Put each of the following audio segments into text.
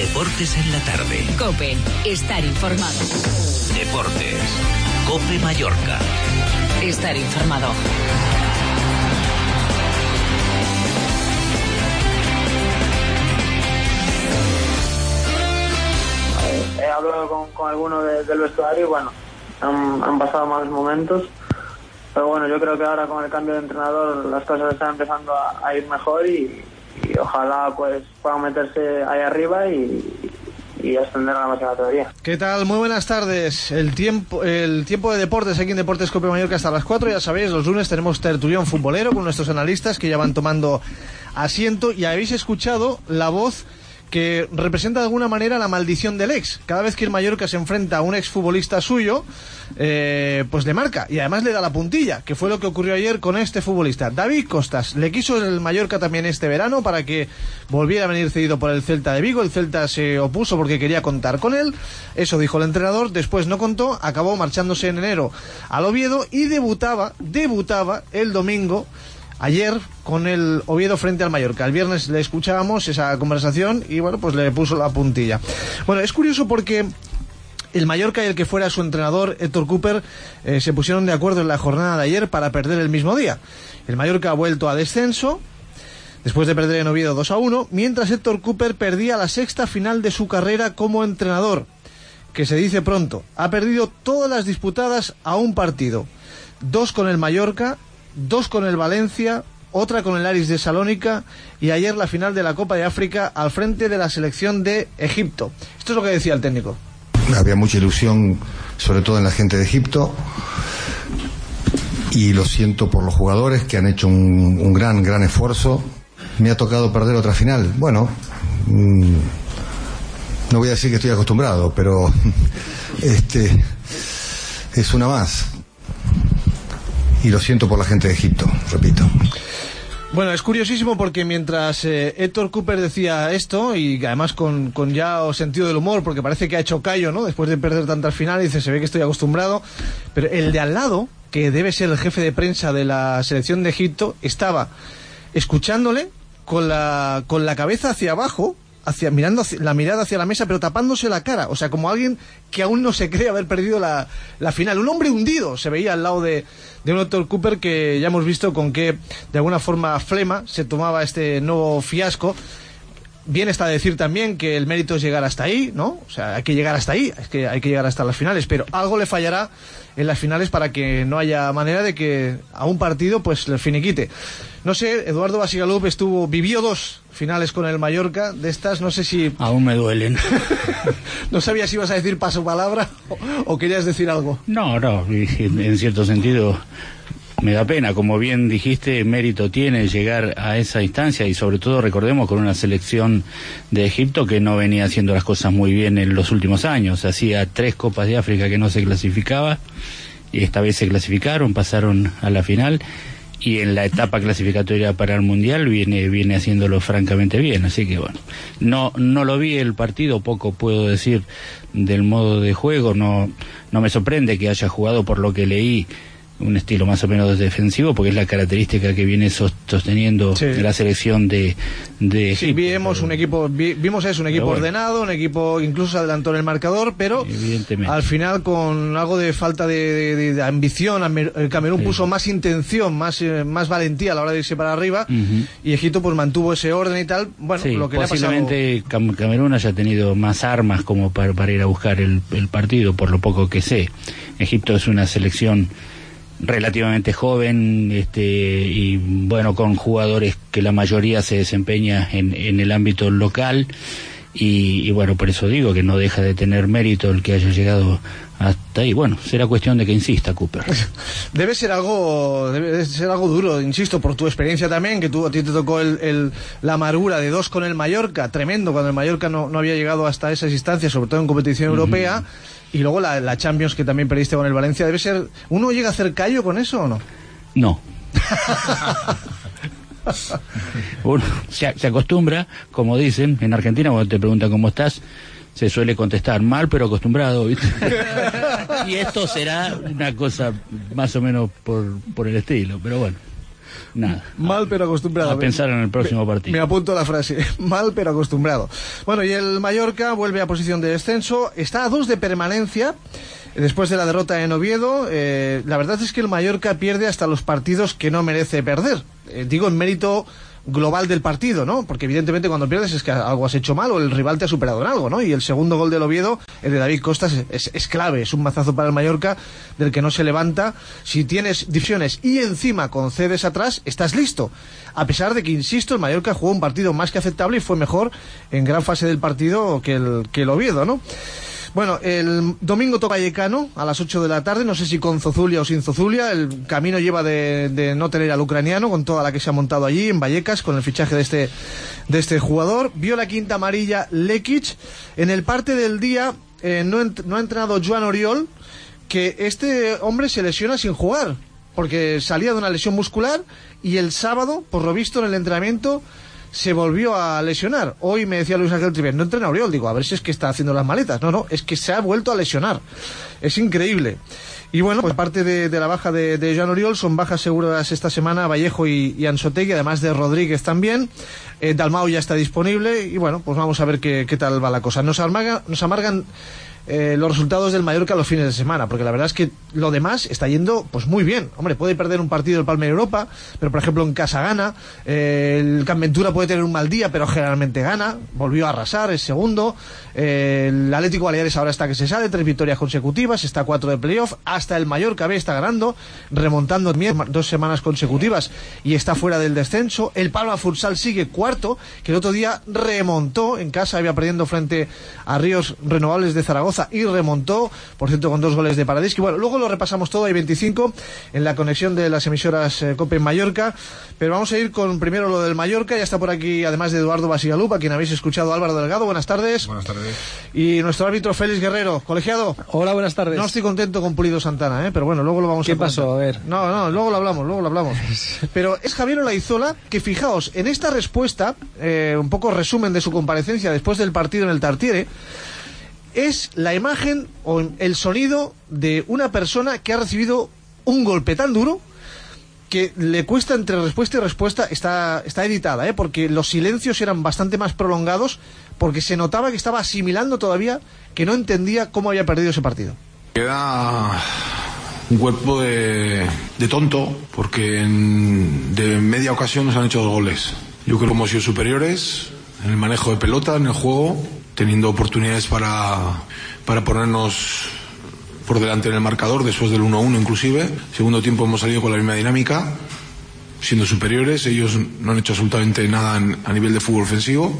Deportes en la tarde. COPE. Estar informado. Deportes. COPE Mallorca. Estar informado. He hablado con algunos del vestuario y bueno, han pasado malos momentos, pero bueno, yo creo que ahora con el cambio de entrenador las cosas están empezando a ir mejor y ojalá pues puedan meterse ahí arriba y ascender a la máxima categoría. ¿Qué tal? Muy buenas tardes. El tiempo de deportes aquí en Deportes COPE Mallorca hasta las 4, ya sabéis, los lunes tenemos tertulión futbolero con nuestros analistas que ya van tomando asiento y habéis escuchado la voz que representa de alguna manera la maldición del ex. Cada vez que el Mallorca se enfrenta a un exfutbolista suyo, pues le marca y además le da la puntilla, que fue lo que ocurrió ayer con este futbolista. David Costas le quiso el Mallorca también este verano para que volviera a venir cedido por el Celta de Vigo. El Celta se opuso porque quería contar con él, eso dijo el entrenador, después no contó, acabó marchándose en enero al Oviedo y debutaba el domingo ayer con el Oviedo frente al Mallorca. El viernes le escuchábamos esa conversación y bueno, pues le puso la puntilla. Bueno, es curioso porque el Mallorca y el que fuera su entrenador, Héctor Cúper, se pusieron de acuerdo en la jornada de ayer para perder el mismo día. El Mallorca ha vuelto a descenso después de perder en Oviedo 2-1, mientras Héctor Cúper perdía la sexta final de su carrera como entrenador, que se dice pronto. Ha perdido todas las disputadas a un partido. 2 con el Mallorca, 2 con el Valencia, otra con el Aris de Salónica y ayer la final de la Copa de África al frente de la selección de Egipto. Esto es lo que decía el técnico. Había mucha ilusión, sobre todo en la gente de Egipto, y lo siento por los jugadores que han hecho un gran esfuerzo. Me ha tocado perder otra final. Bueno, no voy a decir que estoy acostumbrado, pero es una más. Y lo siento por la gente de Egipto, repito. Bueno, es curiosísimo porque mientras Héctor Cúper decía esto, y además con ya sentido del humor, porque parece que ha hecho callo, ¿no? Después de perder tantas finales, dice, se ve que estoy acostumbrado, pero el de al lado, que debe ser el jefe de prensa de la selección de Egipto, estaba escuchándole con la cabeza hacia abajo, mirando la mirada hacia la mesa, pero tapándose la cara, o sea, como alguien que aún no se cree haber perdido la final. Un hombre hundido se veía al lado de un Héctor Cúper que ya hemos visto con qué, de alguna forma, flema se tomaba este nuevo fiasco. Bien está decir también que el mérito es llegar hasta ahí, ¿no? O sea, hay que llegar hasta ahí, es que hay que llegar hasta las finales, pero algo le fallará en las finales para que no haya manera de que a un partido pues le finiquite. No sé, Eduardo Basigalup vivió 2 finales con el Mallorca, de estas no sé si... Aún me duelen. No sabía si ibas a decir paso palabra o querías decir algo. No, en cierto sentido me da pena, como bien dijiste, mérito tiene llegar a esa instancia y sobre todo recordemos con una selección de Egipto que no venía haciendo las cosas muy bien en los últimos años. Hacía 3 Copas de África que no se clasificaba y esta vez se clasificaron, pasaron a la final y en la etapa clasificatoria para el Mundial viene haciéndolo francamente bien, así que bueno, no lo vi el partido, poco puedo decir del modo de juego, no me sorprende que haya jugado, por lo que leí, un estilo más o menos defensivo, porque es la característica que viene sosteniendo la selección de Egipto. Sí, vimos un equipo ordenado, un equipo incluso se adelantó en el marcador, pero al final con algo de falta de ambición, el Camerún puso más intención, más valentía a la hora de irse para arriba, y Egipto pues mantuvo ese orden y tal. Bueno, lo que posiblemente Camerún haya tenido más armas como para ir a buscar el partido, por lo poco que sé. Egipto es una selección relativamente joven, y bueno, con jugadores que la mayoría se desempeña en el ámbito local, y bueno, por eso digo que no deja de tener mérito el que haya llegado hasta ahí. Bueno, será cuestión de que insista Cúper. Debe ser algo duro, insisto, por tu experiencia también, que a ti te tocó la amargura de 2 con el Mallorca, tremendo, cuando el Mallorca no había llegado hasta esas instancias, sobre todo en competición europea. Y luego la Champions que también perdiste con el Valencia. Debe ser... ¿Uno llega a hacer callo con eso o no? No. Uno se acostumbra, como dicen en Argentina, cuando te preguntan cómo estás, se suele contestar mal pero acostumbrado, ¿viste? Y esto será una cosa más o menos por el estilo, pero bueno. Nada. Mal pero acostumbrado. A pensar en el próximo partido. Me apunto la frase. Mal pero acostumbrado. Bueno, y el Mallorca vuelve a posición de descenso. Está a 2 de permanencia. Después de la derrota en Oviedo, la verdad es que el Mallorca pierde hasta los partidos que no merece perder. Digo en mérito global del partido, ¿no? Porque evidentemente cuando pierdes es que algo has hecho mal o el rival te ha superado en algo, ¿no? Y el segundo gol del Oviedo, el de David Costas, es clave, es un mazazo para el Mallorca del que no se levanta. Si tienes divisiones y encima concedes atrás, estás listo. A pesar de que, insisto, el Mallorca jugó un partido más que aceptable y fue mejor en gran fase del partido que el Oviedo, ¿no? Bueno, el domingo toca Vallecano a las 8 de la tarde, no sé si con Zozulia o sin Zozulia, el camino lleva de no tener al ucraniano con toda la que se ha montado allí en Vallecas con el fichaje de este jugador. Vio la quinta amarilla Lekic. En el parte del día no ha entrenado Joan Oriol, que este hombre se lesiona sin jugar, porque salía de una lesión muscular y el sábado, por lo visto en el entrenamiento, se volvió a lesionar. Hoy me decía Luis Ángel Trivier, no entrena Oriol, digo, a ver si es que está haciendo las maletas. No, es que se ha vuelto a lesionar. Es increíble. Y bueno, pues parte de la baja de Joan Oriol, son bajas seguras esta semana Vallejo y Anzotegui, además de Rodríguez también. Dalmau ya está disponible y bueno, pues vamos a ver qué tal va la cosa. Nos amargan los resultados del Mallorca los fines de semana, porque la verdad es que lo demás está yendo pues muy bien. Hombre, puede perder un partido el Palma Europa, pero por ejemplo en casa gana. El Can Ventura puede tener un mal día, pero generalmente gana. Volvió a arrasar, es segundo. El Atlético Baleares ahora está que se sale, 3 victorias consecutivas, está a 4 de playoff. Hasta el Mallorca B está ganando, remontando 2 semanas consecutivas y está fuera del descenso. El Palma Futsal sigue cuarto, que el otro día remontó en casa, había perdiendo frente a Ríos Renovables de Zaragoza y remontó, por cierto, con 2 goles de Paradisky. Bueno, luego lo repasamos todo, hay 25 en la conexión de las emisoras COPE en Mallorca, pero vamos a ir con primero lo del Mallorca. Ya está por aquí, además de Eduardo Basigalup, a quien habéis escuchado, Álvaro Delgado. Buenas tardes. Buenas tardes. Y nuestro árbitro Félix Guerrero. Colegiado. Hola, buenas tardes. No estoy contento con Pulido Santana, pero bueno, luego lo vamos a comentar. ¿Qué pasó? A ver. No, luego lo hablamos. Pero es Javier Olaizola, que fijaos, en esta respuesta, un poco resumen de su comparecencia después del partido en el Tartiere, es la imagen o el sonido de una persona que ha recibido un golpe tan duro que le cuesta entre respuesta y respuesta. Está editada, porque los silencios eran bastante más prolongados, porque se notaba que estaba asimilando todavía, que no entendía cómo había perdido ese partido. Queda un cuerpo de tonto, porque de media ocasión nos han hecho 2 goles. Yo creo que hemos sido superiores en el manejo de pelota, en el juego, teniendo oportunidades para ponernos por delante en el marcador, después del 1-1 inclusive. Segundo tiempo hemos salido con la misma dinámica, siendo superiores. Ellos no han hecho absolutamente nada a nivel de fútbol ofensivo.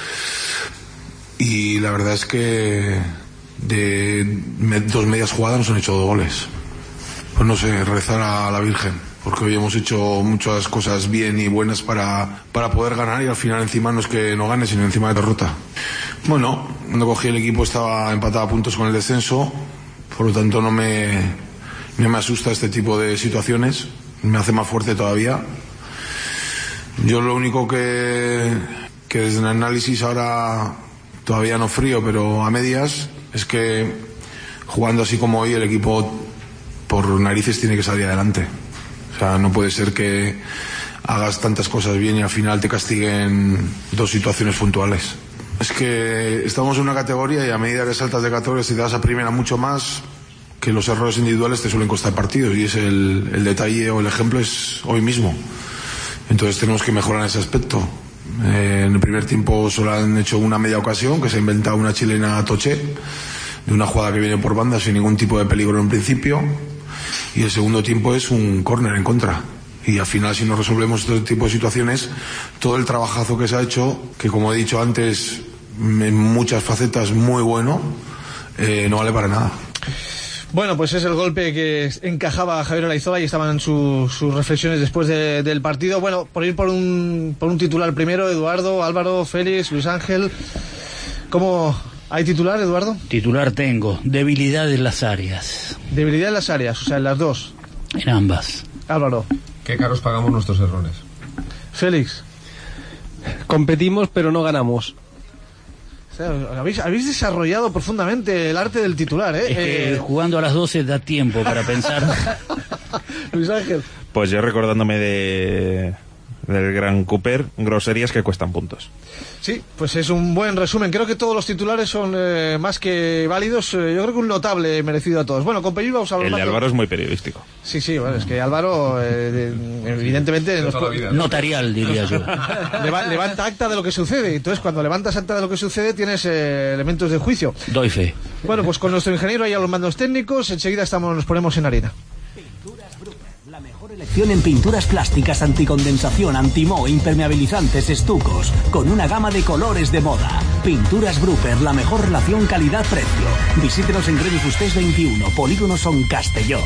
Y la verdad es que de 2 medias jugadas nos han hecho 2 goles. Pues no sé, rezar a la Virgen, porque hoy hemos hecho muchas cosas bien y buenas para poder ganar, y al final encima no es que no gane, sino encima de derrota. Bueno, cuando cogí el equipo estaba empatado a puntos con el descenso, por lo tanto no me asusta este tipo de situaciones, me hace más fuerte todavía. Yo lo único que desde el análisis ahora, todavía no frío, pero a medias, es que jugando así como hoy el equipo por narices tiene que salir adelante. O sea, no puede ser que hagas tantas cosas bien y al final te castiguen 2 situaciones puntuales. Es que estamos en una categoría y a medida que saltas de categoría, si te das a primera mucho más, que los errores individuales te suelen costar partidos, y es el detalle o el ejemplo es hoy mismo. Entonces tenemos que mejorar en ese aspecto. En el primer tiempo solo han hecho una media ocasión, que se ha inventado una chilena Toché, de una jugada que viene por banda sin ningún tipo de peligro en principio, y el segundo tiempo es un córner en contra. Y al final, si no resolvemos este tipo de situaciones, todo el trabajazo que se ha hecho, que como he dicho antes, en muchas facetas muy bueno, no vale para nada. Bueno, pues es el golpe que encajaba a Javier Olaizola y estaban sus reflexiones después del partido. Bueno, por ir por un titular primero, Eduardo, Álvaro, Félix, Luis Ángel. ¿Cómo hay titular, Eduardo? Titular tengo, debilidad en las áreas. Debilidad en las áreas, o sea, en las dos. En ambas. Álvaro. Qué caros pagamos nuestros errores. Félix. Competimos pero no ganamos. O sea, habéis desarrollado profundamente el arte del titular, ¿eh? Es que jugando a las 12 da tiempo para pensar. Luis Ángel. Pues yo recordándome del gran Cooper, groserías que cuestan puntos. Sí, pues es un buen resumen. Creo que todos los titulares son más que válidos. Yo creo que un notable merecido a todos. Bueno, con Pello vamos a hablar. El de Álvaro es muy periodístico. Sí, bueno, es que Álvaro, evidentemente... Notarial, diría yo. Levanta acta de lo que sucede. Entonces, cuando levantas acta de lo que sucede, tienes elementos de juicio. Doy fe. Bueno, pues con nuestro ingeniero ahí a los mandos técnicos, enseguida nos ponemos en harina. Selección en pinturas plásticas, anticondensación, antimoho, impermeabilizantes, estucos, con una gama de colores de moda. Pinturas Brupper, la mejor relación calidad-precio. Visítenos en Credi Fusters 21, Polígono Son Castelló.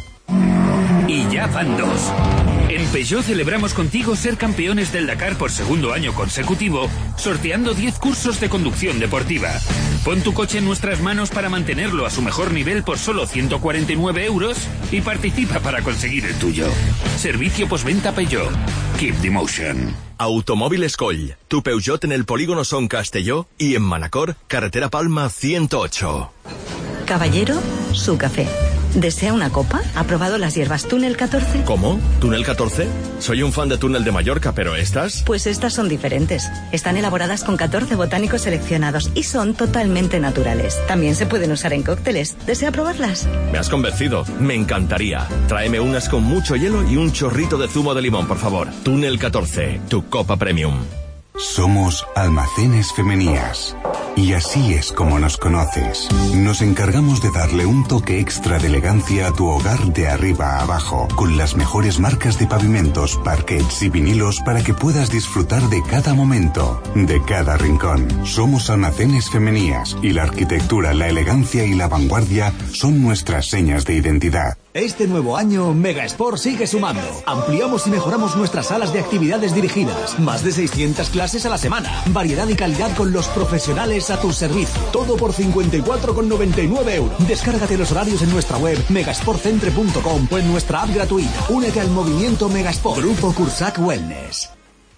Y ya van 2. En Peugeot celebramos contigo ser campeones del Dakar por segundo año consecutivo, sorteando 10 cursos de conducción deportiva. Pon tu coche en nuestras manos para mantenerlo a su mejor nivel por solo 149 euros y participa para conseguir el tuyo. Servicio postventa Peugeot. Keep the motion. Automóviles Coll, tu Peugeot en el Polígono Son Castelló y en Manacor, carretera Palma 108. Caballero, su café. ¿Desea una copa? ¿Ha probado las hierbas Túnel 14? ¿Cómo? ¿Túnel 14? Soy un fan de Túnel de Mallorca, pero ¿estas? Pues estas son diferentes. Están elaboradas con 14 botánicos seleccionados y son totalmente naturales. También se pueden usar en cócteles. ¿Desea probarlas? Me has convencido. Me encantaría. Tráeme unas con mucho hielo y un chorrito de zumo de limón, por favor. Túnel 14, tu copa premium. Somos Almacenes Femenías. Y así es como nos conoces. Nos encargamos de darle un toque extra de elegancia a tu hogar de arriba a abajo, con las mejores marcas de pavimentos, parquets y vinilos para que puedas disfrutar de cada momento, de cada rincón. Somos Almacenes Femenías y la arquitectura, la elegancia y la vanguardia son nuestras señas de identidad. Este nuevo año, Megasport sigue sumando. Ampliamos y mejoramos nuestras salas de actividades dirigidas. Más de 600 clases a la semana. Variedad y calidad con los profesionales a tu servicio. Todo por 54,99 euros. Descárgate los horarios en nuestra web megasportcentre.com o en nuestra app gratuita. Únete al movimiento Megasport. Grupo Cursac Wellness.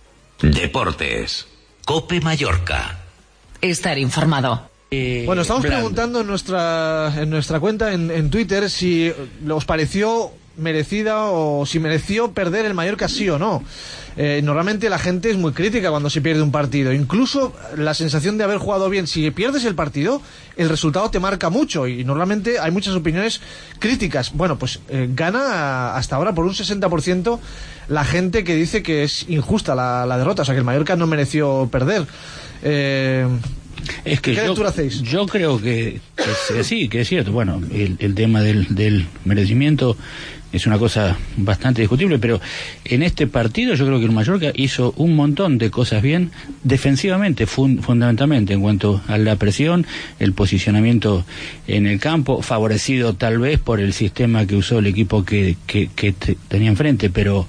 Deportes. Cope Mallorca. Estar informado. Bueno, estamos preguntando en nuestra cuenta en Twitter si os pareció merecida o si mereció perder el Mallorca sí o no. Normalmente la gente es muy crítica cuando se pierde un partido, incluso la sensación de haber jugado bien. Si pierdes el partido, el resultado te marca mucho y normalmente hay muchas opiniones críticas. Bueno, pues gana hasta ahora por un 60% la gente que dice que es injusta la derrota, o sea que el Mallorca no mereció perder. Es que ¿qué lectura hacéis? Yo creo que sí, que es cierto. Bueno, el tema del merecimiento es una cosa bastante discutible, pero en este partido yo creo que el Mallorca hizo un montón de cosas bien defensivamente, fundamentalmente en cuanto a la presión, el posicionamiento en el campo, favorecido tal vez por el sistema que usó el equipo que tenía enfrente, pero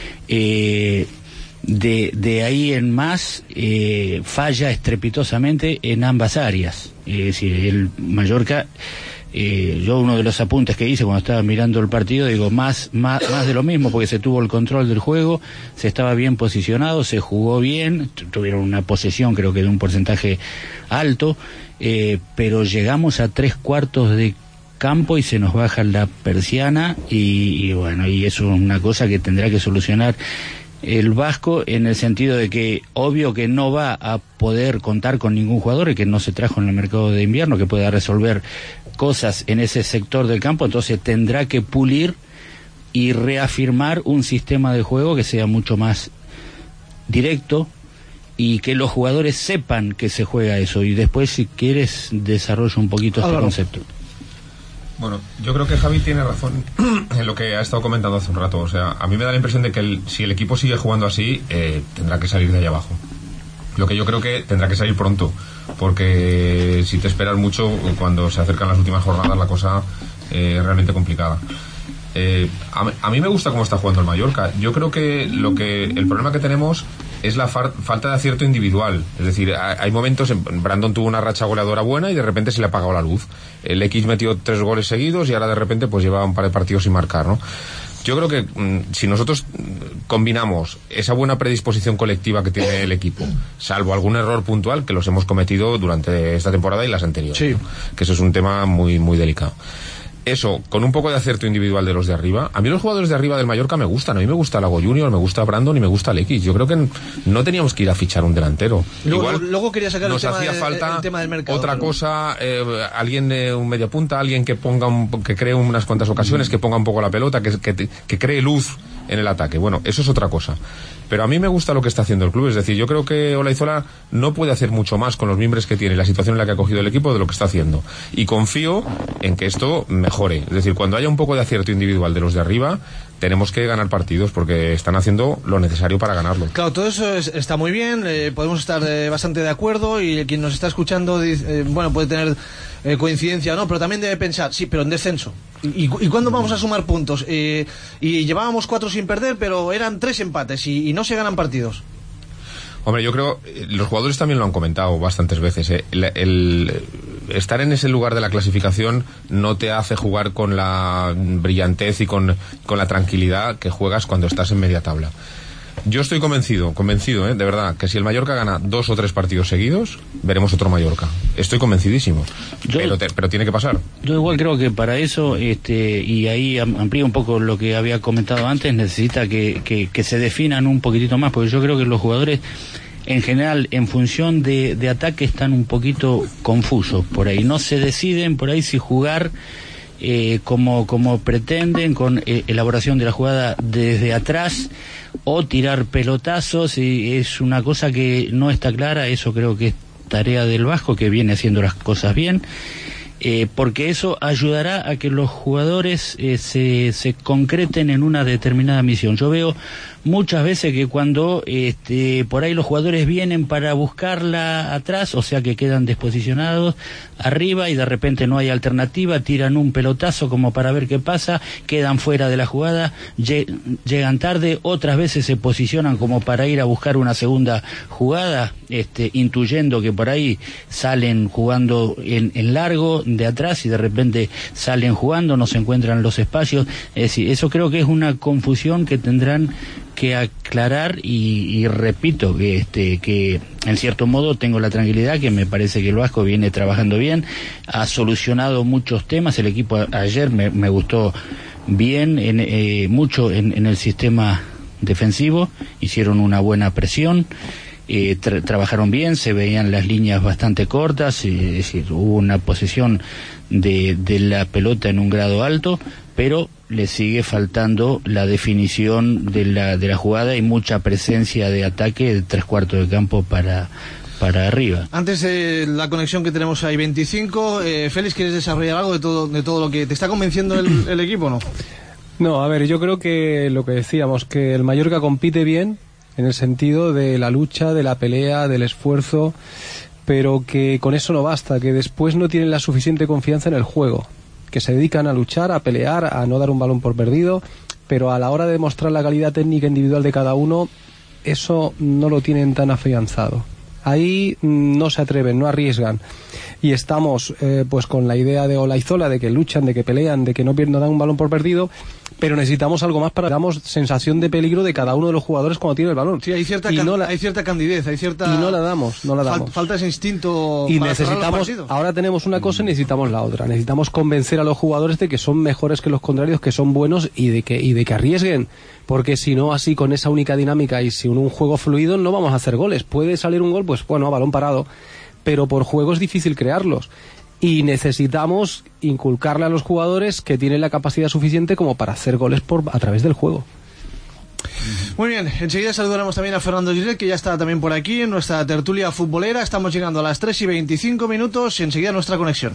de ahí en más falla estrepitosamente en ambas áreas. Es decir, el Mallorca, yo uno de los apuntes que hice cuando estaba mirando el partido, digo, más de lo mismo, porque se tuvo el control del juego, se estaba bien posicionado, se jugó bien, tuvieron una posesión creo que de un porcentaje alto, pero llegamos a 3/4 de campo y se nos baja la persiana y bueno, y eso es una cosa que tendrá que solucionar el Vasco, en el sentido de que obvio que no va a poder contar con ningún jugador y que no se trajo en el mercado de invierno que pueda resolver cosas en ese sector del campo, entonces tendrá que pulir y reafirmar un sistema de juego que sea mucho más directo y que los jugadores sepan que se juega eso, y después si quieres desarrolla un poquito este concepto. Bueno, yo creo que Javi tiene razón en lo que ha estado comentando hace un rato. O sea, a mí me da la impresión de que si el equipo sigue jugando así, tendrá que salir de ahí abajo. Lo que yo creo que tendrá que salir pronto, porque si te esperas mucho, cuando se acercan las últimas jornadas, la cosa es realmente complicada. A mí me gusta cómo está jugando el Mallorca. Yo creo que el problema que tenemos es la falta de acierto individual. Es decir, hay momentos, Brandon tuvo una racha goleadora buena y de repente se le ha apagado la luz. El X metió 3 goles seguidos y ahora de repente pues lleva un par de partidos sin marcar, ¿no? Yo creo que si nosotros combinamos esa buena predisposición colectiva que tiene el equipo, salvo algún error puntual que los hemos cometido durante esta temporada y las anteriores, sí, ¿no? Que eso es un tema muy, muy delicado. eso, con un poco de acierto individual de los de arriba. A mí los jugadores de arriba del Mallorca me gustan. A mí me gusta Lago Junior, me gusta Brandon y me gusta Lekic. Yo creo que no teníamos que ir a fichar un delantero. Luego quería sacar nos el tema del mercado. Otra cosa, alguien de un media punta, alguien que que cree unas cuantas ocasiones, que ponga un poco la pelota, que cree luz en el ataque. Bueno, eso es otra cosa. Pero a mí me gusta lo que está haciendo el club. Es decir, yo creo que Olaizola no puede hacer mucho más con los miembros que tiene, la situación en la que ha cogido el equipo, de lo que está haciendo. Y confío en que esto mejore. Es decir, cuando haya un poco de acierto individual de los de arriba, tenemos que ganar partidos porque están haciendo lo necesario para ganarlo. Claro, todo eso está muy bien, podemos estar bastante de acuerdo, y quien nos está escuchando bueno, puede tener coincidencia o no, pero también debe pensar, sí, pero en descenso. ¿Y cuándo vamos a sumar puntos? Y llevábamos 4 sin perder, pero eran 3 empates y no se ganan partidos. Hombre, yo creo, los jugadores también lo han comentado bastantes veces, el estar en ese lugar de la clasificación no te hace jugar con la brillantez y con la tranquilidad que juegas cuando estás en media tabla. Yo estoy convencido, de verdad, que si el Mallorca gana 2 o 3 partidos seguidos, veremos otro Mallorca. Estoy convencidísimo. Pero tiene que pasar. Yo igual creo que para eso, y ahí amplío un poco lo que había comentado antes, necesita que se definan un poquitito más, porque yo creo que los jugadores, en general, en función de ataque, están un poquito confusos por ahí. No se deciden por ahí si jugar como pretenden, con elaboración de la jugada desde atrás, o tirar pelotazos, y es una cosa que no está clara. Eso creo que es tarea del Vasco, que viene haciendo las cosas bien, porque eso ayudará a que los jugadores se concreten en una determinada misión. Yo veo muchas veces que cuando por ahí los jugadores vienen para buscarla atrás, o sea que quedan desposicionados arriba y de repente no hay alternativa, tiran un pelotazo como para ver qué pasa, quedan fuera de la jugada, llegan tarde, otras veces se posicionan como para ir a buscar una segunda jugada, intuyendo que por ahí salen jugando en largo de atrás y de repente salen jugando, no se encuentran los espacios. Es decir, eso creo que es una confusión que tendrán que aclarar, y repito que en cierto modo tengo la tranquilidad que me parece que el Vasco viene trabajando bien, ha solucionado muchos temas. El equipo ayer me gustó bien, mucho en el sistema defensivo, hicieron una buena presión, trabajaron bien, se veían las líneas bastante cortas, es decir, hubo una posesión de la pelota en un grado alto, pero le sigue faltando la definición de la jugada y mucha presencia de ataque de 3/4 de campo para arriba. Antes de la conexión que tenemos ahí 25, Félix, ¿quieres desarrollar algo de todo lo que te está convenciendo el equipo o no? No, a ver, yo creo que lo que decíamos, que el Mallorca compite bien en el sentido de la lucha, de la pelea, del esfuerzo, pero que con eso no basta, que después no tienen la suficiente confianza en el juego, que se dedican a luchar, a pelear, a no dar un balón por perdido, pero a la hora de demostrar la calidad técnica individual de cada uno, eso no lo tienen tan afianzado. Ahí no se atreven, no arriesgan. Y estamos pues con la idea de Olaizola, de que luchan, de que pelean, de que no dan un balón por perdido, pero necesitamos algo más para damos sensación de peligro de cada uno de los jugadores cuando tiene el balón. Sí, hay cierta candidez, hay cierta... Y no la damos. Falta ese instinto y para necesitamos, ahora tenemos una cosa y necesitamos la otra. Necesitamos convencer a los jugadores de que son mejores que los contrarios, que son buenos y de que arriesguen. Porque si no, así con esa única dinámica y sin un juego fluido no vamos a hacer goles. Puede salir un gol, pues bueno, balón parado, pero por juego es difícil crearlos. Y necesitamos inculcarle a los jugadores que tienen la capacidad suficiente como para hacer goles a través del juego. Muy bien, enseguida saludaremos también a Fernando Girel, que ya está también por aquí en nuestra tertulia futbolera. Estamos llegando a las 3:25 y enseguida nuestra conexión.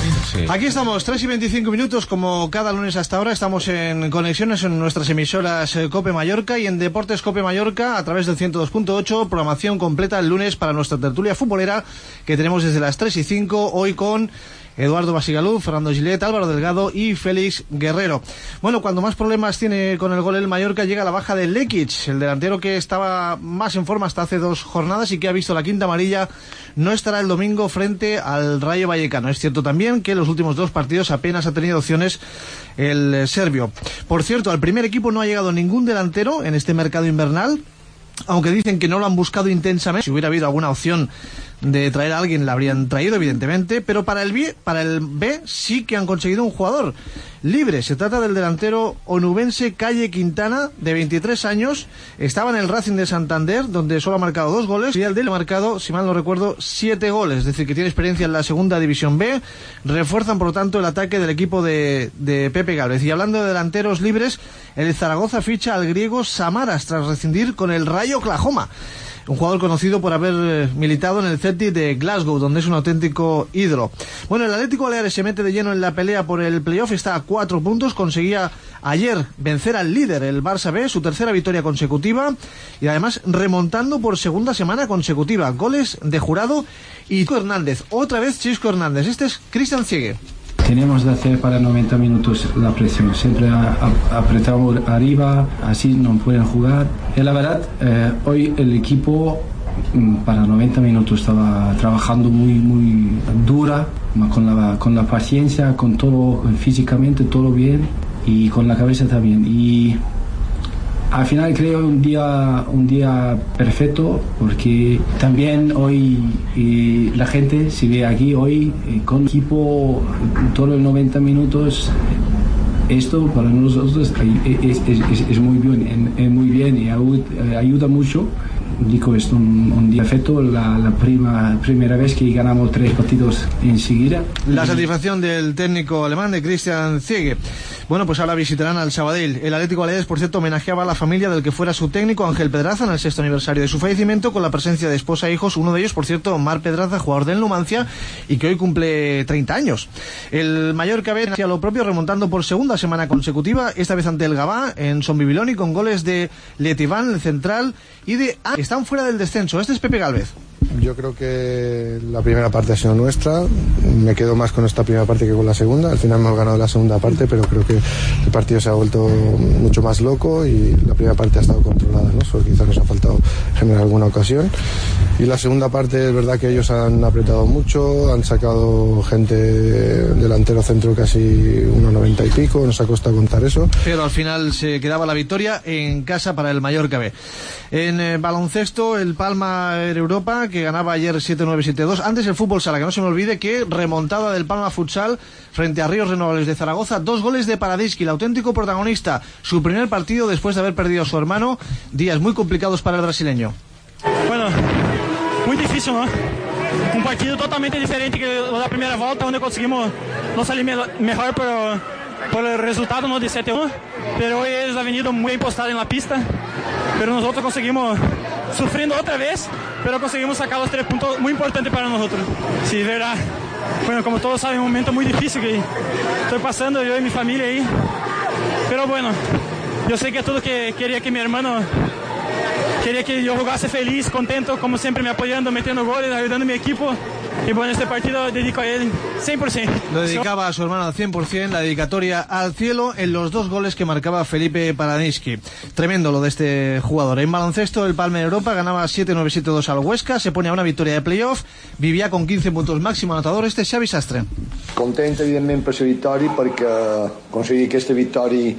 Sí. Aquí estamos, 3 y 25 minutos, como cada lunes hasta ahora. Estamos en conexiones en nuestras emisoras Cope Mallorca y en Deportes Cope Mallorca a través del 102.8, programación completa el lunes para nuestra tertulia futbolera que tenemos desde las 3 y 5, hoy con Eduardo Basigalú, Fernando Gilet, Álvaro Delgado y Félix Guerrero. Bueno, cuando más problemas tiene con el gol el Mallorca llega la baja de Lekic, el delantero que estaba más en forma hasta hace 2 jornadas y que ha visto la quinta amarilla. No estará el domingo frente al Rayo Vallecano. Es cierto también que en los últimos 2 partidos apenas ha tenido opciones el serbio. Por cierto, al primer equipo no ha llegado ningún delantero en este mercado invernal, aunque dicen que no lo han buscado intensamente. Si hubiera habido alguna opción de traer a alguien la habrían traído, evidentemente, pero para el B sí que han conseguido un jugador libre. Se trata del delantero onubense Calle Quintana, de 23 años. Estaba en el Racing de Santander, donde solo ha marcado 2 goles, y el del ha marcado, si mal no recuerdo, 7 goles, es decir, que tiene experiencia en la segunda división B. Refuerzan, por lo tanto, el ataque del equipo de Pepe Gálvez. Y hablando de delanteros libres, el Zaragoza ficha al griego Samaras tras rescindir con el Rayo Oklahoma. Un jugador conocido por haber militado en el Celtic de Glasgow, donde es un auténtico ídolo. Bueno, el Atlético Baleares se mete de lleno en la pelea por el playoff, está a 4 puntos, conseguía ayer vencer al líder, el Barça B, su tercera victoria consecutiva, y además remontando por segunda semana consecutiva. Goles de Jurado y Chisco Hernández. Otra vez Chisco Hernández. Este es Cristian Ciegue. Tenemos de hacer para 90 minutos la presión, siempre apretamos arriba, así no pueden jugar. Y la verdad, hoy el equipo para 90 minutos estaba trabajando muy dura, con la paciencia, con todo, físicamente todo bien y con la cabeza también. Y al final creo un día perfecto, porque también hoy la gente se ve aquí hoy con equipo todos los 90 minutos. Esto para nosotros es muy bien y ayuda mucho. Digo esto, un día perfecto, la primera vez que ganamos 3 partidos enseguida. La satisfacción del técnico alemán, de Christian Ciegue. Bueno, pues ahora visitarán al Sabadell. El Atlético Baleares, por cierto, homenajeaba a la familia del que fuera su técnico, Ángel Pedraza, en el 6º aniversario de su fallecimiento, con la presencia de esposa e hijos, uno de ellos, por cierto, Marc Pedraza, jugador del Numancia, y que hoy cumple 30 años. El Mallorca B hacía lo propio, remontando por segunda semana consecutiva, esta vez ante el Gavà, en Son Bibiloni, con goles de Letiván, el central, y de... están fuera del descenso. Este es Pepe Gálvez. Yo creo que la primera parte ha sido nuestra. Me quedo más con esta primera parte que con la segunda. Al final hemos ganado la segunda parte, pero creo que el partido se ha vuelto mucho más loco y la primera parte ha estado controlada, ¿no? Solo quizás nos ha faltado generar alguna ocasión. Y la segunda parte es verdad que ellos han apretado mucho, han sacado gente delantero centro casi 1,90 y pico, nos ha costado contar eso. Pero al final se quedaba la victoria en casa para el Mallorca B. En baloncesto, el Palma Europa, que ganaba ayer 7-9, 7-2. Antes el fútbol sala, que no se me olvide que remontada del Palma Futsal frente a Ríos Renovables de Zaragoza. 2 goles de Paradischi, el auténtico protagonista. Su primer partido después de haber perdido a su hermano. Días muy complicados para el brasileño. Bueno, muy difícil, ¿no? Un partido totalmente diferente que lo de la primera volta, donde conseguimos no salir mejor por el resultado, ¿no? De 7-1. Pero hoy ellos han venido muy impostados en la pista. Pero nosotros conseguimos, sufriendo otra vez, pero conseguimos sacar los 3 puntos muy importantes para nosotros. Sí, verdad. Bueno, como todos saben, un momento muy difícil que estoy pasando yo y mi familia ahí. Pero bueno, yo sé que todo que quería que mi hermano... Quería que yo jugase feliz, contento, como siempre me apoyando, metiendo goles, ayudando a mi equipo. Y bueno, este partido dedico a él 100%. Lo dedicaba a su hermano al 100%, la dedicatoria al cielo en los 2 goles que marcaba Felipe Paradischi. Tremendo lo de este jugador. En baloncesto, el Palma Europa ganaba 7-9, 7-2 al Huesca, se pone a una victoria de playoff, vivia con 15 puntos máximo anotador. Este es Xavi Sastre. Content, evidentment, per la victòria, perquè aconseguir aquesta victòria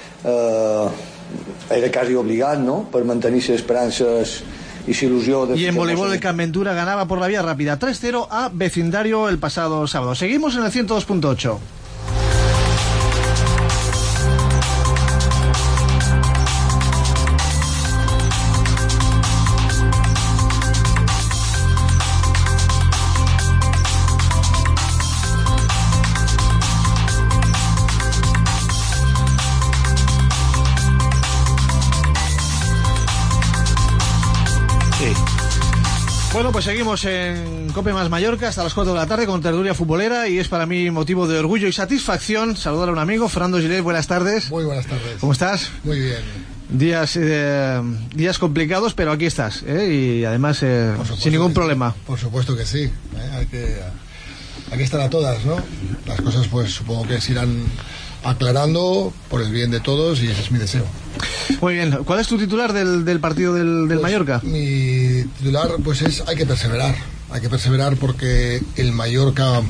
era casi obligat, ¿no?, per mantenir les esperances y su ilusión. Y en voleibol el Camp Ventura ganaba por la vía rápida 3-0 a Vecindario el pasado sábado. Seguimos en el 102.8. Bueno, Bueno, pues seguimos en Cope Más Mallorca hasta las 4 de la tarde con tertulia futbolera, y es para mí motivo de orgullo y satisfacción saludar a un amigo, Fernando Gilet. Buenas tardes. Muy buenas tardes. ¿Cómo estás? Muy bien. Días complicados, pero aquí estás, y además sin ningún problema. Por supuesto que sí, hay que estar a todas, ¿no? Las cosas pues supongo que se irán aclarando por el bien de todos, y ese es mi deseo. Muy bien. ¿Cuál es tu titular del partido del pues, Mallorca? Mi titular pues es: hay que perseverar porque el Mallorca,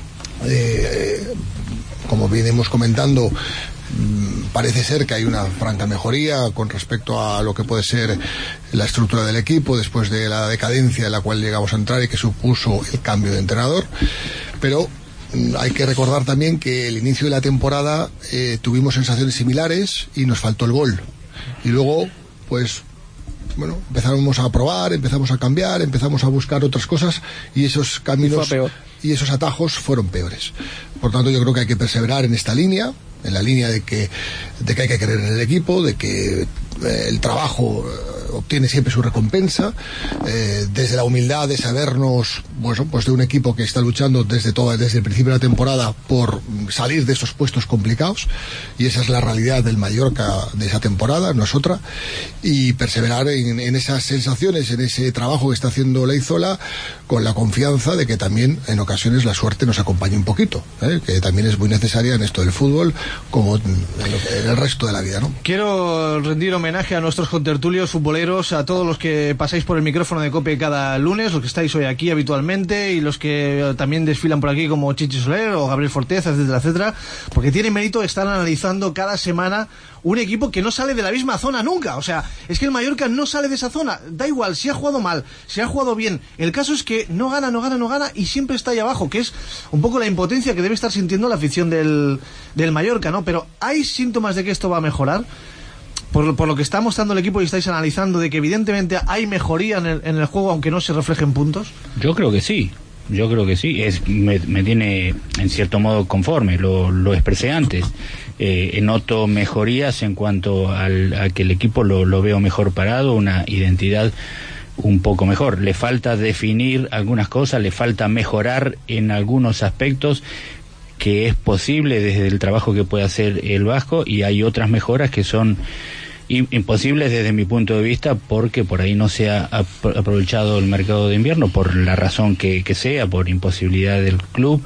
como venimos comentando, parece ser que hay una franca mejoría con respecto a lo que puede ser la estructura del equipo después de la decadencia en la cual llegamos a entrar y que supuso el cambio de entrenador, pero hay que recordar también que el inicio de la temporada tuvimos sensaciones similares y nos faltó el gol, y luego pues bueno, empezamos a probar, empezamos a cambiar, empezamos a buscar otras cosas, y esos caminos y esos atajos fueron peores. Por tanto, yo creo que hay que perseverar en esta línea, en la línea de que hay que creer en el equipo, de que el trabajo obtiene siempre su recompensa, desde la humildad de sabernos, bueno, pues de un equipo que está luchando desde el principio de la temporada por salir de esos puestos complicados, y esa es la realidad del Mallorca de esa temporada, no es otra, y perseverar en esas sensaciones, en ese trabajo que está haciendo Leizola, con la confianza de que también en ocasiones la suerte nos acompañe un poquito, que también es muy necesaria en esto del fútbol como en el resto de la vida, ¿no? Quiero rendir homenaje a nuestros contertulios futboleros, a todos los que pasáis por el micrófono de COPE cada lunes, los que estáis hoy aquí habitualmente, y los que también desfilan por aquí como Chichi Soler o Gabriel Forteza, etcétera, etcétera, porque tiene mérito estar analizando cada semana un equipo que no sale de la misma zona nunca. O sea, es que el Mallorca no sale de esa zona, da igual si ha jugado mal, si ha jugado bien, el caso es que no gana y siempre está ahí abajo, que es un poco la impotencia que debe estar sintiendo la afición del Mallorca, ¿no? Pero hay síntomas de que esto va a mejorar. Por lo que está mostrando el equipo y estáis analizando, de que evidentemente hay mejoría en el juego, aunque no se reflejen puntos. Yo creo que sí. Me tiene en cierto modo conforme, lo expresé antes. Noto mejorías en cuanto a que el equipo lo veo mejor parado, una identidad un poco mejor. Le falta definir algunas cosas, le falta mejorar en algunos aspectos, que es posible desde el trabajo que puede hacer el Vasco, y hay otras mejoras que son imposibles desde mi punto de vista, porque por ahí no se ha aprovechado el mercado de invierno, por la razón que sea, por imposibilidad del club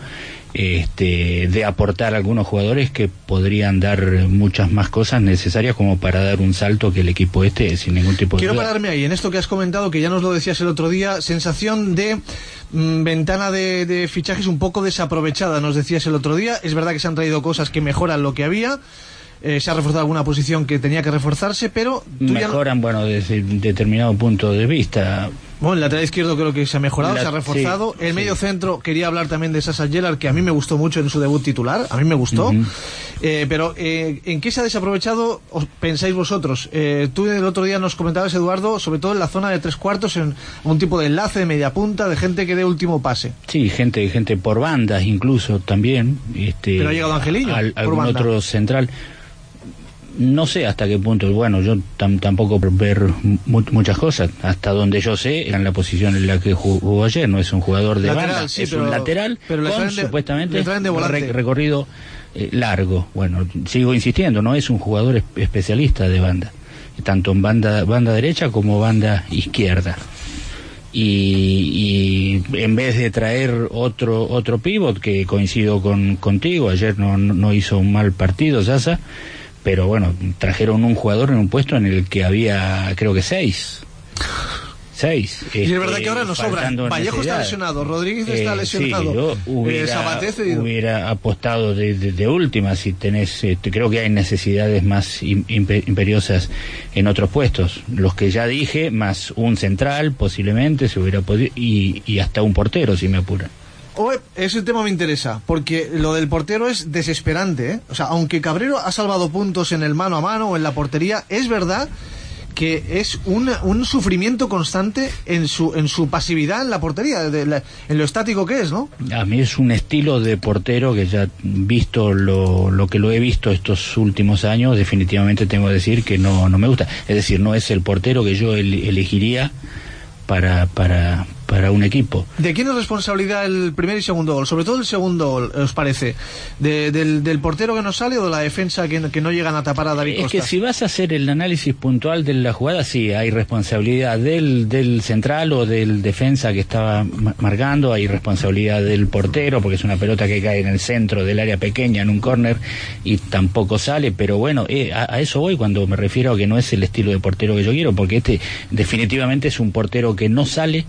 de aportar algunos jugadores que podrían dar muchas más cosas necesarias como para dar un salto que el equipo sin ningún tipo de Quiero duda. pararme ahí en esto que has comentado, que ya nos lo decías el otro día, sensación de ventana de fichajes un poco desaprovechada, nos decías el otro día. Es verdad que se han traído cosas que mejoran lo que había, se ha reforzado alguna posición que tenía que reforzarse, pero mejoran, bueno, desde determinado punto de vista. Bueno, el lateral izquierdo creo que se ha mejorado, se ha reforzado. Sí, el medio centro, quería hablar también de Sasa Gellar, que a mí me gustó mucho en su debut titular, a mí me gustó. Pero ¿en qué se ha desaprovechado, pensáis vosotros? Tú el otro día nos comentabas, Eduardo, sobre todo en la zona de tres cuartos, en un tipo de enlace, de media punta, de gente que dé último pase. Sí, gente por bandas incluso también. Pero ha llegado Angeliño, algún otro central. No sé hasta qué punto, bueno, yo tampoco ver muchas cosas, hasta donde yo sé, en la posición en la que jugó ayer, no es un jugador de lateral, banda, sí, un lateral pero con supuestamente de recorrido largo. Bueno, sigo insistiendo, no es un jugador especialista de banda, tanto en banda derecha como banda izquierda. Y en vez de traer otro pívot, que coincido contigo, ayer no hizo un mal partido Sasa, pero bueno, trajeron un jugador en un puesto en el que había, creo que 6. Y es verdad que ahora nos sobran. Vallejo está lesionado, Rodríguez está lesionado. Sí, yo hubiera apostado de última, si tenés, creo que hay necesidades más imperiosas en otros puestos. Los que ya dije, más un central, posiblemente, se hubiera podido, y hasta un portero, si me apuran. Ese tema me interesa, porque lo del portero es desesperante, ¿eh? O sea, aunque Cabrero ha salvado puntos en el mano a mano o en la portería, es verdad que es un sufrimiento constante en su pasividad en la portería, en lo estático que es, ¿no? A mí es un estilo de portero que ya visto lo que lo he visto estos últimos años, definitivamente tengo que decir que no me gusta. Es decir, no es el portero que yo elegiría para para un equipo. ¿De quién es responsabilidad el primer y segundo gol? Sobre todo el segundo gol, ¿os parece? ¿Del portero que no sale o de la defensa que no llegan a tapar a David Costa? Es que si vas a hacer el análisis puntual de la jugada, sí, hay responsabilidad del central o del defensa que estaba marcando, hay responsabilidad del portero, porque es una pelota que cae en el centro del área pequeña, en un córner, y tampoco sale, pero bueno, a eso voy cuando me refiero a que no es el estilo de portero que yo quiero, porque este definitivamente es un portero que no sale,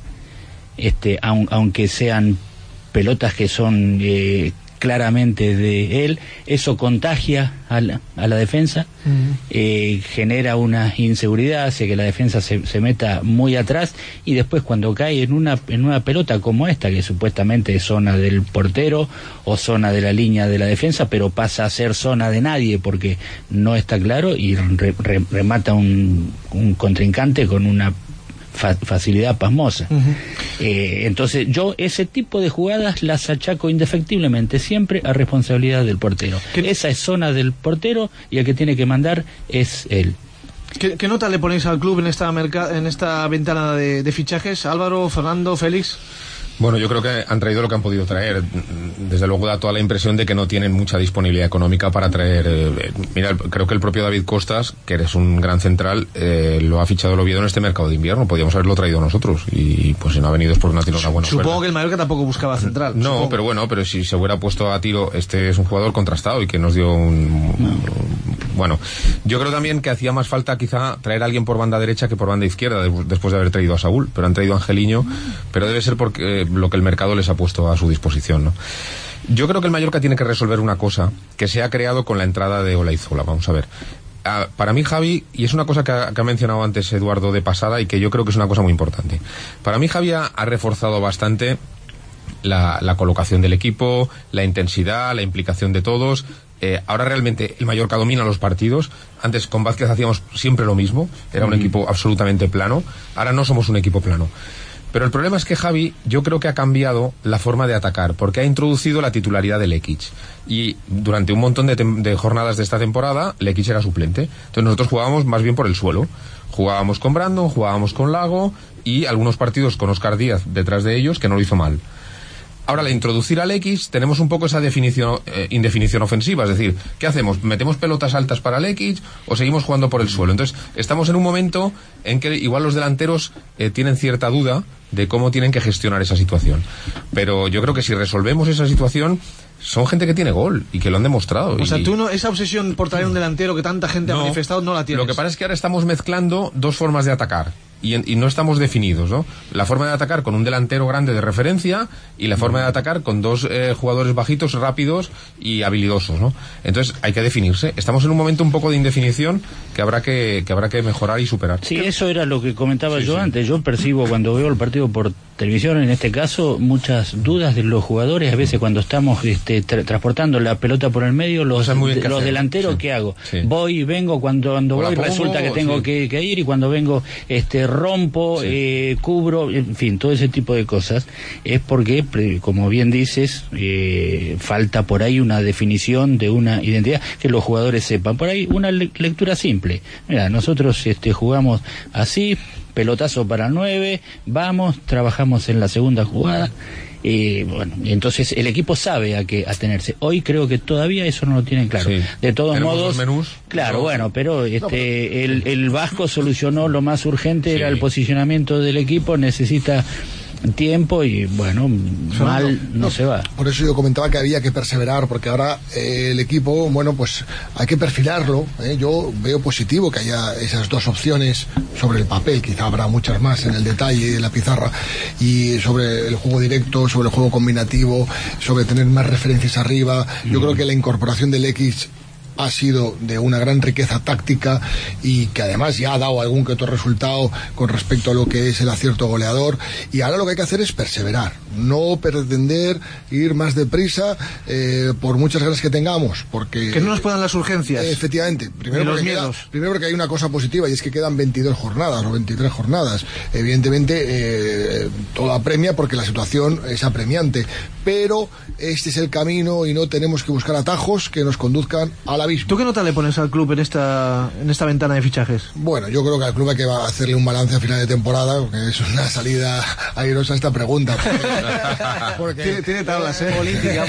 aunque sean pelotas que son claramente de él, eso contagia a la defensa, genera una inseguridad, hace que la defensa se meta muy atrás, y después cuando cae en una pelota como esta, que supuestamente es zona del portero o zona de la línea de la defensa, pero pasa a ser zona de nadie porque no está claro, y remata un contrincante con una facilidad pasmosa. Entonces yo ese tipo de jugadas las achaco indefectiblemente siempre a responsabilidad del portero. Esa es zona del portero y el que tiene que mandar es él. ¿Qué nota le ponéis al club en esta ventana de fichajes? Álvaro, Fernando, Félix. Bueno, yo creo que han traído lo que han podido traer. Desde luego da toda la impresión de que no tienen mucha disponibilidad económica para traer. Mira, creo que el propio David Costas, que eres un gran central, lo ha fichado el Oviedo en este mercado de invierno. Podríamos haberlo traído nosotros. Y pues si no ha venido es porque no ha tenido una buena Supongo oferta. que el Mallorca tampoco buscaba central. No, supongo. pero bueno, pero si se hubiera puesto a tiro, este es un jugador contrastado y que nos dio bueno, yo creo también que hacía más falta quizá traer a alguien por banda derecha que por banda izquierda después de haber traído a Saúl, pero han traído a Angeliño, pero debe ser porque lo que el mercado les ha puesto a su disposición, ¿no? Yo creo que el Mallorca tiene que resolver una cosa que se ha creado con la entrada de Olaizola. Vamos a ver. Para mí, Javi, y es una cosa que ha mencionado antes Eduardo de pasada y que yo creo que es una cosa muy importante. Para mí, Javi ha reforzado bastante la colocación del equipo, la intensidad, la implicación de todos. Ahora realmente el Mallorca domina los partidos. Antes con Vázquez hacíamos siempre lo mismo, era un equipo absolutamente plano. Ahora no somos un equipo plano. Pero el problema es que Javi, yo creo que ha cambiado la forma de atacar, porque ha introducido la titularidad de Lekic. Y durante un montón de jornadas de esta temporada, Lekic era suplente. Entonces nosotros jugábamos más bien por el suelo. Jugábamos con Brandon, jugábamos con Lago y algunos partidos con Óscar Díaz detrás de ellos, que no lo hizo mal. Ahora, al introducir al X, tenemos un poco esa indefinición ofensiva. Es decir, ¿qué hacemos? ¿Metemos pelotas altas para el X o seguimos jugando por el suelo? Entonces, estamos en un momento en que igual los delanteros tienen cierta duda de cómo tienen que gestionar esa situación. Pero yo creo que si resolvemos esa situación, son gente que tiene gol y que lo han demostrado. O sea, tú no, esa obsesión por traer un delantero que tanta gente ha manifestado no la tienes. Lo que pasa es que ahora estamos mezclando dos formas de atacar. Y no estamos definidos, ¿no? La forma de atacar con un delantero grande de referencia y la forma de atacar con dos jugadores bajitos, rápidos y habilidosos, ¿no? Entonces hay que definirse. Estamos en un momento un poco de indefinición que habrá que mejorar y superar. Sí, eso era lo que comentaba yo antes. Yo percibo cuando veo el partido por televisión, en este caso, muchas dudas de los jugadores. A veces cuando estamos transportando la pelota por el medio, los delanteros, ¿qué hago? Sí. Voy y vengo, cuando voy resulta que tengo que ir, y cuando vengo rompo, cubro, en fin, todo ese tipo de cosas. Es porque, como bien dices, falta por ahí una definición de una identidad, que los jugadores sepan. Por ahí una lectura simple. Mira, nosotros jugamos así, pelotazo para 9, vamos, trabajamos en la segunda jugada. Bueno, entonces el equipo sabe a qué atenerse. Hoy creo que todavía eso no lo tienen claro. Sí. De todos modos, menús, claro, bueno, pero el Vasco solucionó lo más urgente, era el posicionamiento del equipo, necesita tiempo y bueno, mal no se va. Por eso yo comentaba que había que perseverar, porque ahora el equipo, bueno, pues hay que perfilarlo. Yo veo positivo que haya esas dos opciones sobre el papel, quizá habrá muchas más en el detalle de la pizarra, y sobre el juego directo, sobre el juego combinativo, sobre tener más referencias arriba. Yo creo que la incorporación del X ha sido de una gran riqueza táctica y que además ya ha dado algún que otro resultado con respecto a lo que es el acierto goleador, y ahora lo que hay que hacer es perseverar, no pretender ir más deprisa por muchas ganas que tengamos, porque que no nos puedan las urgencias. Efectivamente, primero porque hay una cosa positiva, y es que quedan 22 jornadas o 23 jornadas. Evidentemente todo apremia porque la situación es apremiante, pero este es el camino y no tenemos que buscar atajos que nos conduzcan a la abismo. ¿Tú qué nota le pones al club en esta ventana de fichajes? Bueno, yo creo que al club hay que hacerle un balance a final de temporada, porque es una salida airosa esta pregunta. Porque tiene tablas, política.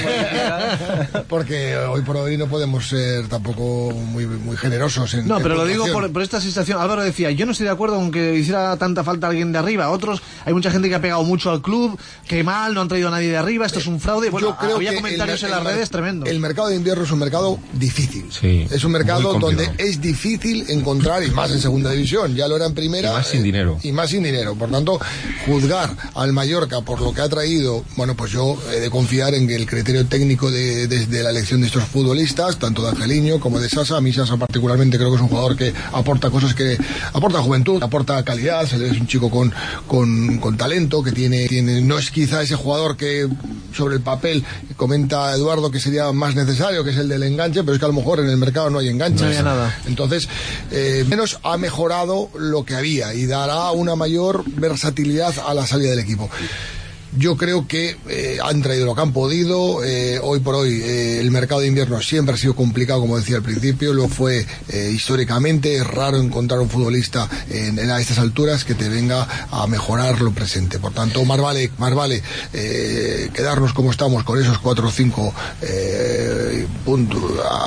Porque hoy por hoy no podemos ser tampoco muy generosos en... No, pero en lo digo puntuación. por esta sensación. Álvaro decía, yo no estoy de acuerdo con que hiciera tanta falta alguien de arriba. Otros, hay mucha gente que ha pegado mucho al club, que mal, no han traído a nadie de arriba, esto es un fraude. Bueno, yo creo había que comentarios en las redes tremendos. El mercado de invierno es un mercado difícil. Sí, es un mercado donde es difícil encontrar, y más en segunda división, ya lo era en primera. Y más sin dinero. Y más sin dinero. Por tanto, juzgar al Mallorca por lo que ha traído, bueno, pues yo he de confiar en que el criterio técnico desde la elección de estos futbolistas, tanto de Angeliño como de Sasa, a mí Sasa particularmente creo que es un jugador que aporta cosas, que aporta juventud, aporta calidad, es un chico con talento, que tiene, no es quizá ese jugador que sobre el papel comenta Eduardo que sería más necesario, que es el del enganche, pero es que a lo mejor en el mercado no hay enganches. No había nada. Entonces, menos ha mejorado lo que había y dará una mayor versatilidad a la salida del equipo. Yo creo que han traído lo que han podido. Hoy por hoy el mercado de invierno siempre ha sido complicado, como decía al principio, lo fue históricamente. Es raro encontrar un futbolista a estas alturas que te venga a mejorar lo presente. Por tanto, más vale quedarnos como estamos con esos 4 o 5 puntos,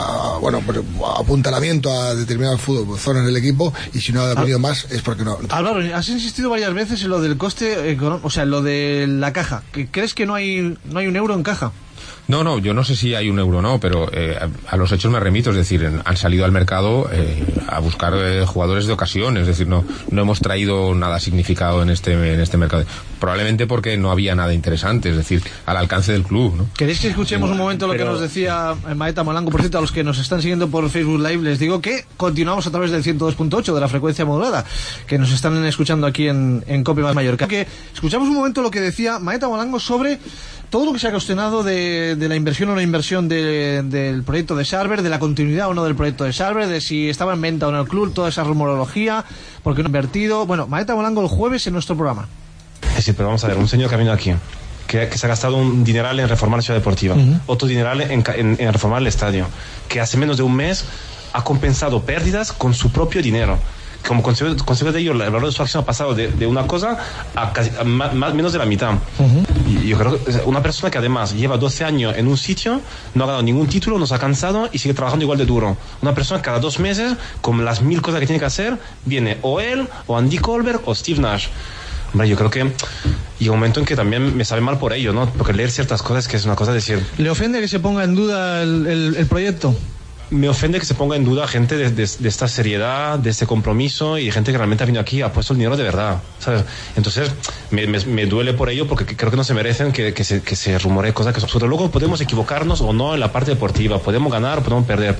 apuntalamiento a determinadas zonas del equipo, y si no ha venido más es porque no. Álvaro, has insistido varias veces en lo del coste económico, o sea, lo de la caja. ¿Crees que no hay un euro en caja? No, yo no sé si hay un euro o no, pero a los hechos me remito, es decir, han salido al mercado a buscar jugadores de ocasión, es decir, no hemos traído nada significado en este mercado, probablemente porque no había nada interesante, es decir, al alcance del club, ¿no? ¿Queréis que escuchemos un momento lo que nos decía Maeta Molango? Por cierto, a los que nos están siguiendo por Facebook Live les digo que continuamos a través del 102.8 de la frecuencia modulada, que nos están escuchando aquí en COPE Mallorca. Que escuchamos un momento lo que decía Maeta Molango sobre todo lo que se ha cuestionado de la inversión o no inversión del proyecto de Sarver, de la continuidad o no del proyecto de Sarver, de si estaba en venta o no el club, toda esa rumorología, porque no ha invertido. Bueno, Maeta Molango el jueves en nuestro programa. Sí, pero vamos a ver, un señor que ha venido aquí, que se ha gastado un dineral en reformar la ciudad deportiva, otro dineral en reformar el estadio, que hace menos de un mes ha compensado pérdidas con su propio dinero. Como consecuencia de ello, el valor de su acción ha pasado de una cosa a casi menos de la mitad. Y yo creo que una persona que además lleva 12 años en un sitio, no ha ganado ningún título, no se ha cansado y sigue trabajando igual de duro. Una persona que cada 2 meses, con las 1000 cosas que tiene que hacer, viene o él, o Andy Colbert, o Steve Nash. Hombre, yo creo que llega un momento en que también me sabe mal por ello, ¿no? Porque leer ciertas cosas que es una cosa de decir... ¿Le ofende que se ponga en duda el proyecto? Me ofende que se ponga en duda gente de esta seriedad, de este compromiso, y gente que realmente ha venido aquí y ha puesto el dinero de verdad, ¿sabes? Entonces me duele por ello, porque creo que no se merecen que se rumore cosas que son absurdas. Luego podemos equivocarnos o no en la parte deportiva, podemos ganar o podemos perder.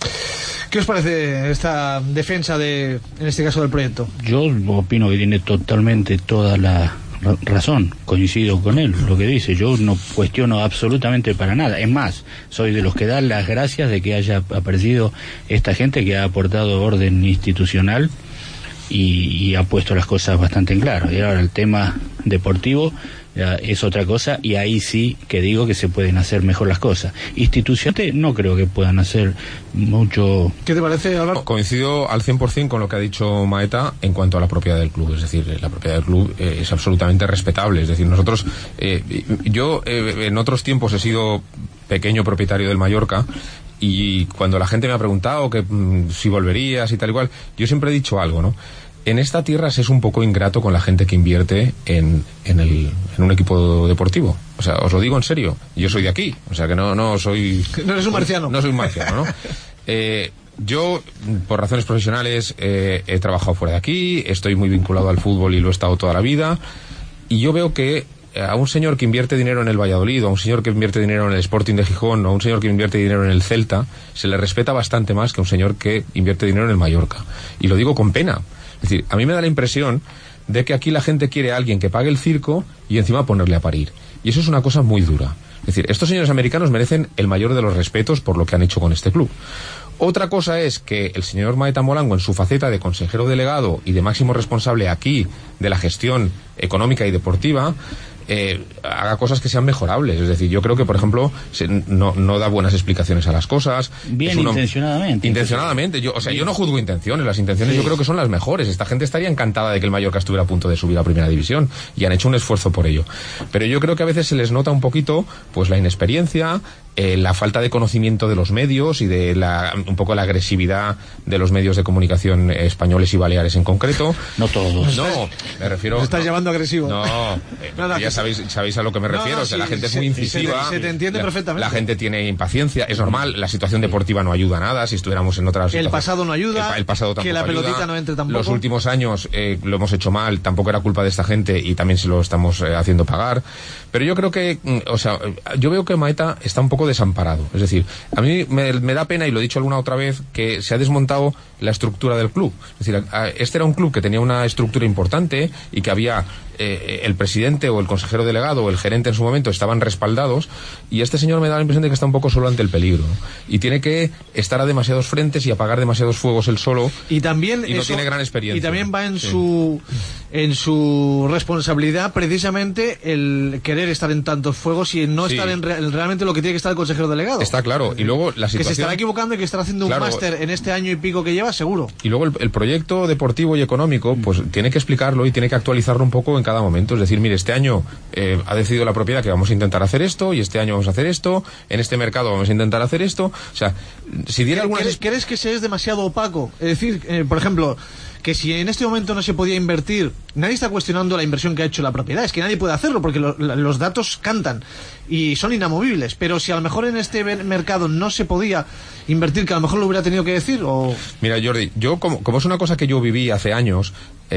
¿Qué os parece esta defensa en este caso del proyecto? Yo opino que tiene totalmente toda la razón, coincido con él, lo que dice. Yo no cuestiono absolutamente para nada, es más, soy de los que dan las gracias de que haya aparecido esta gente que ha aportado orden institucional y ha puesto las cosas bastante en claro. Y ahora el tema deportivo es otra cosa, y ahí sí que digo que se pueden hacer mejor las cosas. Institucionalmente no creo que puedan hacer mucho. ¿Qué te parece, Álvaro? Coincido al 100% con lo que ha dicho Maeta en cuanto a la propiedad del club, es decir, la propiedad del club es absolutamente respetable, es decir, nosotros, yo en otros tiempos he sido pequeño propietario del Mallorca, y cuando la gente me ha preguntado que si volverías y tal y cual, yo siempre he dicho algo, ¿no? En esta tierra se es un poco ingrato con la gente que invierte en un equipo deportivo. O sea, os lo digo en serio. Yo soy de aquí. O sea, que no soy... No eres un marciano. No soy un marciano, ¿no? Yo, por razones profesionales, he trabajado fuera de aquí, estoy muy vinculado al fútbol y lo he estado toda la vida. Y yo veo que a un señor que invierte dinero en el Valladolid, o a un señor que invierte dinero en el Sporting de Gijón, o a un señor que invierte dinero en el Celta, se le respeta bastante más que a un señor que invierte dinero en el Mallorca. Y lo digo con pena. Es decir, a mí me da la impresión de que aquí la gente quiere a alguien que pague el circo y encima ponerle a parir. Y eso es una cosa muy dura. Es decir, estos señores americanos merecen el mayor de los respetos por lo que han hecho con este club. Otra cosa es que el señor Maeta Molango, en su faceta de consejero delegado y de máximo responsable aquí de la gestión económica y deportiva, haga cosas que sean mejorables. Es decir, yo creo que, por ejemplo, no da buenas explicaciones a las cosas. Bien intencionadamente. Intencionadamente. Yo no juzgo intenciones. Las intenciones yo creo que son las mejores. Esta gente estaría encantada de que el Mallorca estuviera a punto de subir a Primera División y han hecho un esfuerzo por ello. Pero yo creo que a veces se les nota un poquito pues la inexperiencia, la falta de conocimiento de los medios y de un poco la agresividad de los medios de comunicación españoles y baleares en concreto. No todos. No, me refiero... ¿Me estás llamando agresivo? No, ya sabéis a lo que me refiero. O sea, la gente es muy incisiva. Se te entiende perfectamente. La gente tiene impaciencia, es normal. La situación deportiva no ayuda a nada. Si estuviéramos en otra situación... El pasado no ayuda. El pasado tampoco que la pelotita ayuda. No entre tampoco. Los últimos años lo hemos hecho mal. Tampoco era culpa de esta gente y también se lo estamos haciendo pagar. Pero yo creo que... O sea, yo veo que Maeta está un poco desamparado. Es decir, a mí me da pena, y lo he dicho alguna otra vez, que se ha desmontado la estructura del club. Es decir, este era un club que tenía una estructura importante y que había el presidente o el consejero delegado o el gerente en su momento estaban respaldados, y este señor me da la impresión de que está un poco solo ante el peligro, ¿no? Y tiene que estar a demasiados frentes y apagar demasiados fuegos él solo, y también no tiene gran experiencia. Y también va en su responsabilidad precisamente el querer estar en tantos fuegos y no estar en realmente lo que tiene que estar el consejero delegado. Está claro. Y luego la situación... Que se estará equivocando y que estará haciendo un máster en este año y pico que lleva, seguro. Y luego el proyecto deportivo y económico, pues tiene que explicarlo y tiene que actualizarlo un poco en cada momento. Es decir, mire, este año ha decidido la propiedad que vamos a intentar hacer esto, y este año vamos a hacer esto, en este mercado vamos a intentar hacer esto. O sea, si diera alguna... ¿Crees que se es demasiado opaco? Es decir, por ejemplo, que si en este momento no se podía invertir, nadie está cuestionando la inversión que ha hecho la propiedad, es que nadie puede hacerlo porque los datos cantan y son inamovibles, pero si a lo mejor en este mercado no se podía invertir, que a lo mejor lo hubiera tenido que decir, o... Mira, Jordi, yo como es una cosa que yo viví hace años,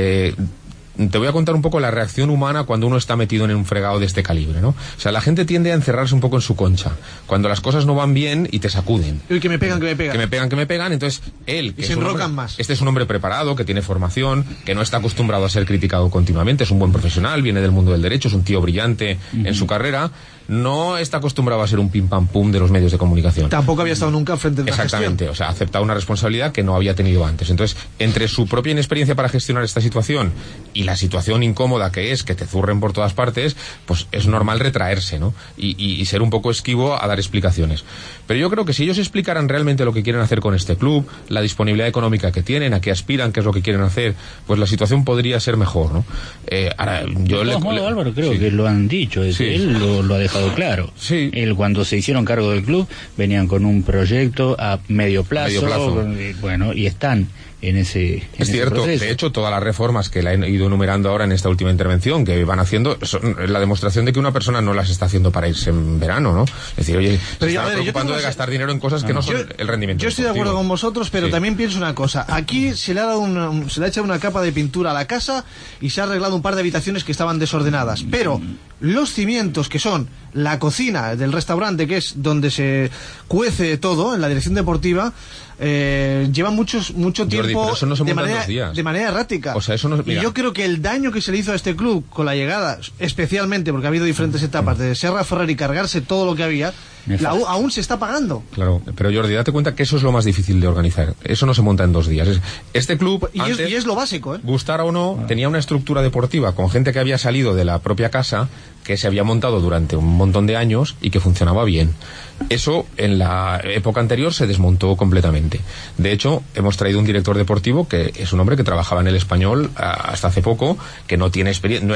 te voy a contar un poco la reacción humana cuando uno está metido en un fregado de este calibre, ¿no? O sea, la gente tiende a encerrarse un poco en su concha cuando las cosas no van bien y te sacuden. Y que me pegan. Entonces él... Y se enrocan más. Este es un hombre preparado, que tiene formación, que no está acostumbrado a ser criticado continuamente, es un buen profesional, viene del mundo del derecho, es un tío brillante en su carrera, no está acostumbrado a ser un pim pam pum de los medios de comunicación. Tampoco había estado nunca frente a la Exactamente, gestión. O sea, ha aceptado una responsabilidad que no había tenido antes. Entonces, entre su propia inexperiencia para gestionar esta situación y la situación incómoda que es que te zurren por todas partes, pues es normal retraerse, ¿no? Y ser un poco esquivo a dar explicaciones. Pero yo creo que si ellos explicaran realmente lo que quieren hacer con este club, la disponibilidad económica que tienen, a qué aspiran, qué es lo que quieren hacer, pues la situación podría ser mejor, ¿no? Ahora, yo de todos modos, Álvaro, creo que lo han dicho, él lo ha dejado claro. Sí. Él, cuando se hicieron cargo del club, venían con un proyecto a medio plazo. Bueno, y están en ese Es cierto, proceso. De hecho, todas las reformas que le han ido enumerando ahora en esta última intervención, que van haciendo, son la demostración de que una persona no las está haciendo para irse en verano, ¿no? Es decir, oye, se está preocupando de gastar dinero en cosas que no son el rendimiento. Yo estoy de acuerdo con vosotros, pero también pienso una cosa. Aquí se le ha echado una capa de pintura a la casa y se ha arreglado un par de habitaciones que estaban desordenadas. Pero los cimientos, que son la cocina del restaurante, que es donde se cuece todo, en la dirección deportiva, llevan mucho tiempo, pero eso no se monta en 2 días. de manera errática. O sea, eso no, y yo creo que el daño que se le hizo a este club con la llegada, especialmente porque ha habido diferentes etapas, de Serra Ferrer y cargarse todo lo que había, aún se está pagando. Claro, pero Jordi, date cuenta que eso es lo más difícil de organizar. Eso no se monta en 2 días. Este club, y es lo básico, ¿eh? Gustara o no, tenía una estructura deportiva con gente que había salido de la propia casa, que se había montado durante un montón de años y que funcionaba bien. Eso en la época anterior se desmontó completamente. De hecho, hemos traído un director deportivo que es un hombre que trabajaba en el Español hasta hace poco, que no tiene experiencia, no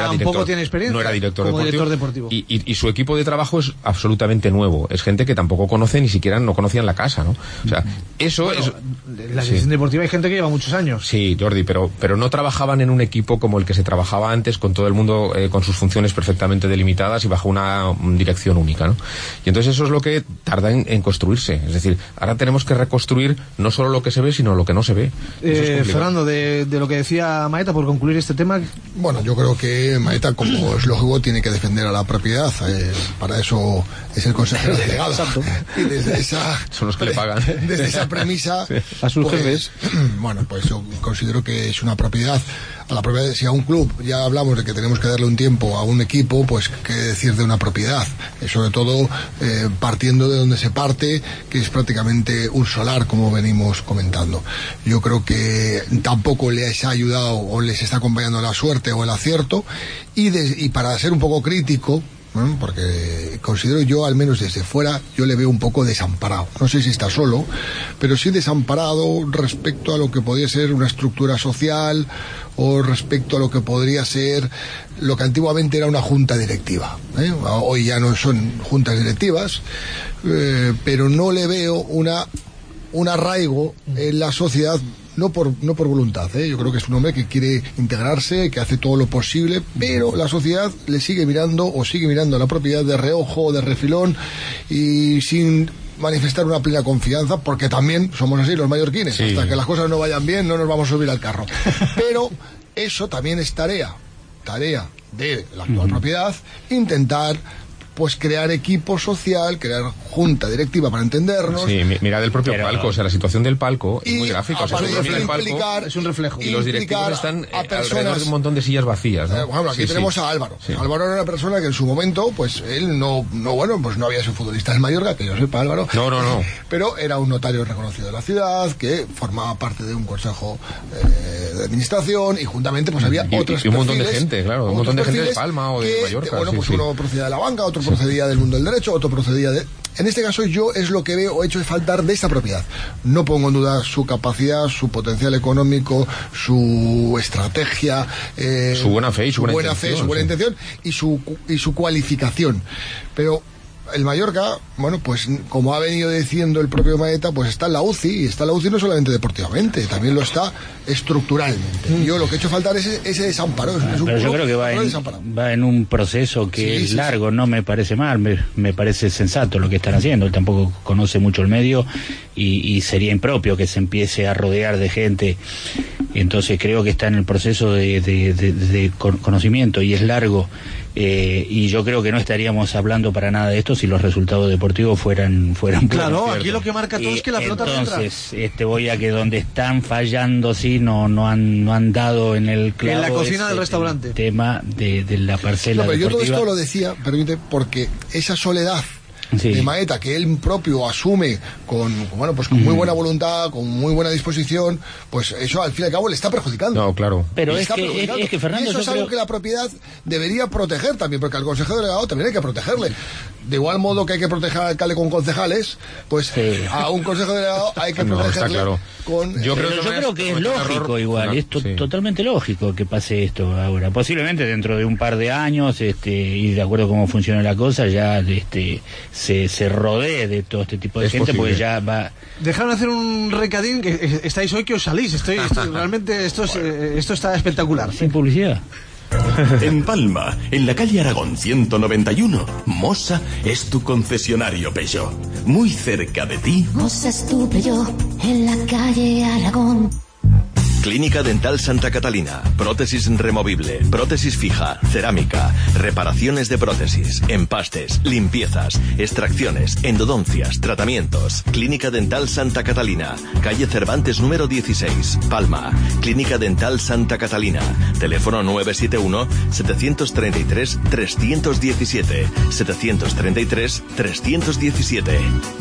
era director deportivo. Y su equipo de trabajo es absolutamente nuevo. Es gente que tampoco conoce, ni siquiera no conocían la casa, ¿no? O sea, eso es... La dirección deportiva hay gente que lleva muchos años. Sí, Jordi, pero no trabajaban en un equipo como el que se trabajaba antes, con todo el mundo con sus funciones perfectamente delimitadas y bajo una dirección única, ¿no? Y entonces eso es lo que tarda en construirse. Es decir, ahora tenemos que reconstruir no solo lo que se ve, sino lo que no se ve. Fernando, de lo que decía Maeta, por concluir este tema... Bueno, yo creo que Maeta, como es lógico, tiene que defender a la propiedad. Para eso es el consejero delegado. Exacto. Y desde esa... Son los que le pagan. Desde esa premisa... Sí. A sus jefes. Bueno, pues yo considero que es una propiedad. A la propiedad, si a un club ya hablamos de que tenemos que darle un tiempo a un equipo, pues qué decir de una propiedad. Sobre todo partiendo de donde se parte, que es prácticamente un solar, como venimos comentando. Yo creo que tampoco les ha ayudado o les está acompañando la suerte o el acierto. Y para ser un poco crítico, ¿no? Porque considero yo, al menos desde fuera, yo le veo un poco desamparado. No sé si está solo, pero sí desamparado respecto a lo que podría ser una estructura social o respecto a lo que podría ser lo que antiguamente era una junta directiva. Hoy ya no son juntas directivas, pero no le veo un arraigo en la sociedad. No por voluntad, yo creo que es un hombre que quiere integrarse, que hace todo lo posible, pero la sociedad le sigue mirando a la propiedad de reojo o de refilón y sin manifestar una plena confianza, porque también somos así los mallorquines, sí. Hasta que las cosas no vayan bien no nos vamos a subir al carro. Pero eso también es tarea de la actual propiedad, intentar pues crear equipo social, crear junta directiva para entendernos. Sí, mira del propio palco, o sea, la situación del palco es muy gráfica. O sea, es un reflejo. Y los directivos están alrededor de un montón de sillas vacías, ¿no? Bueno, aquí tenemos a Álvaro. Sí. Álvaro era una persona que en su momento, pues él no había sido futbolista en Mallorca, que yo sepa, Álvaro. No. Pero era un notario reconocido de la ciudad, que formaba parte de un consejo de administración, y juntamente pues había otros y un montón de gente, claro, un montón de gente de Palma o de Mallorca. Uno procedía de la banca, otro procedía del mundo del derecho, otro procedía de... En este caso yo es lo que veo o hecho de faltar de esta propiedad. No pongo en duda su capacidad, su potencial económico, su estrategia, su buena fe y su buena intención y su cualificación. Pero el Mallorca, bueno, pues como ha venido diciendo el propio Maeta, pues está en la UCI, y está en la UCI no solamente deportivamente, también lo está estructuralmente. Yo lo que he hecho faltar es ese desamparo. Pero yo creo que va en un proceso que es largo, no me parece mal, me parece sensato lo que están haciendo. Él tampoco conoce mucho el medio y sería impropio que se empiece a rodear de gente. Entonces creo que está en el proceso de conocimiento y es largo. Y yo creo que no estaríamos hablando para nada de esto si los resultados deportivos fueran claro, buenos. Aquí lo que marca todo es que la pelota entonces voy a que donde están fallando no han dado en el clavo, en la cocina del restaurante, el tema de la parcela pero deportiva. Yo todo esto lo decía, permite, porque esa soledad de Maeta, que él propio asume con muy buena voluntad, con muy buena disposición, pues eso al fin y al cabo le está perjudicando. No, claro. Pero es que Fernando, y eso es algo que la propiedad debería proteger también, porque al consejero delegado también hay que protegerle. De igual modo que hay que proteger al alcalde con concejales, pues a un consejero delegado hay que protegerle. Está claro. Yo creo que es lógico igual, es totalmente lógico que pase esto ahora. Posiblemente dentro de un par de años, y de acuerdo a cómo funciona la cosa, ya se rodee de todo este tipo de gente, porque ya va... Dejaron hacer un recadín, que estáis hoy que os salís, realmente esto está espectacular. Sin publicidad. En Palma, en la calle Aragón 191, Mossa es tu concesionario Peugeot. Muy cerca de ti. Mossa es tu Peugeot, en la calle Aragón. Clínica Dental Santa Catalina, prótesis removible, prótesis fija, cerámica, reparaciones de prótesis, empastes, limpiezas, extracciones, endodoncias, tratamientos. Clínica Dental Santa Catalina, calle Cervantes número 16, Palma. Clínica Dental Santa Catalina, teléfono 971-733-317, 733-317.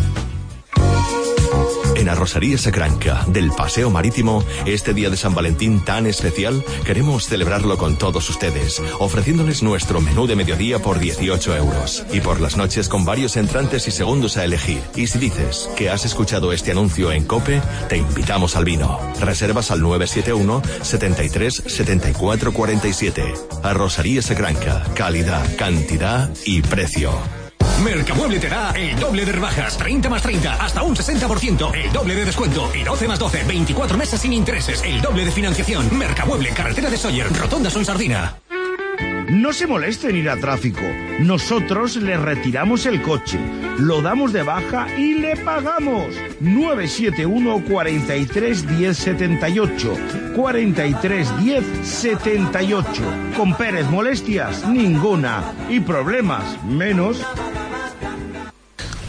En Arrosería Sacranca, del Paseo Marítimo, este día de San Valentín tan especial, queremos celebrarlo con todos ustedes, ofreciéndoles nuestro menú de mediodía por 18 euros. Y por las noches con varios entrantes y segundos a elegir. Y si dices que has escuchado este anuncio en COPE, te invitamos al vino. Reservas al 971 73 74 47. Arrosería Sacranca, calidad, cantidad y precio. Mercamueble te da el doble de rebajas, 30 más 30, hasta un 60%, el doble de descuento y 12 más 12, 24 meses sin intereses, el doble de financiación. Mercamueble, carretera de Sóller, Rotonda Son Sardina. No se molesten ir a tráfico. Nosotros le retiramos el coche, lo damos de baja y le pagamos. 971 43 10 78. 43 10 78. Con Pérez, molestias ninguna y problemas menos.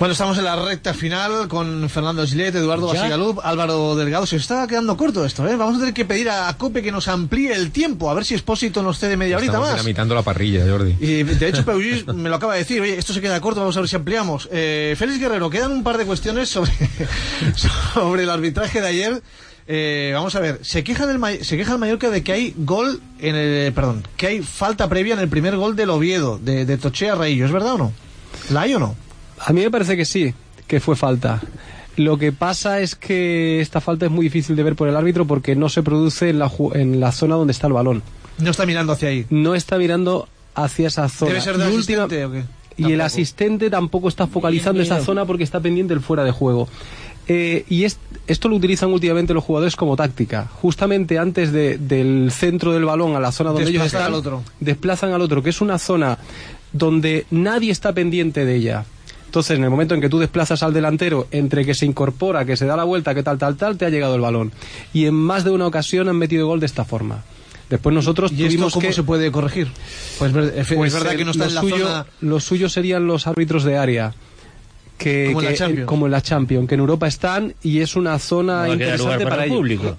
Bueno, estamos en la recta final con Fernando Gillet, Eduardo Basigalup, Álvaro Delgado. Se está quedando corto esto, ¿eh? Vamos a tener que pedir a COPE que nos amplíe el tiempo, a ver si Expósito nos cede media horita más. Estamos dinamitando la parrilla, Jordi. Y de hecho, Peugeot me lo acaba de decir, oye, esto se queda corto, vamos a ver si ampliamos. Félix Guerrero, quedan un par de cuestiones sobre el arbitraje de ayer. Vamos a ver, se queja el Mallorca de que hay que hay falta previa en el primer gol del Oviedo, de Toché a Raillo, ¿es verdad o no? ¿La hay o no? A mí me parece que sí, que fue falta. Lo que pasa es que esta falta es muy difícil de ver por el árbitro porque no se produce en la zona donde está el balón. No está mirando hacia ahí. No está mirando hacia esa zona. ¿Debe ser del asistente o qué? Y el asistente tampoco está focalizando esa zona porque está pendiente del fuera de juego. Esto lo utilizan últimamente los jugadores como táctica. Justamente antes del centro del balón a la zona donde ellos están, desplazan al otro, que es una zona donde nadie está pendiente de ella. Entonces, en el momento en que tú desplazas al delantero, entre que se incorpora, que se da la vuelta, que tal, te ha llegado el balón. Y en más de una ocasión han metido gol de esta forma. Después nosotros tuvimos ¿cómo se puede corregir? Pues es verdad que no está en la zona. Lo suyo serían los árbitros de área. Como en la Champions, que en Europa están y es una zona interesante para ellos. Público.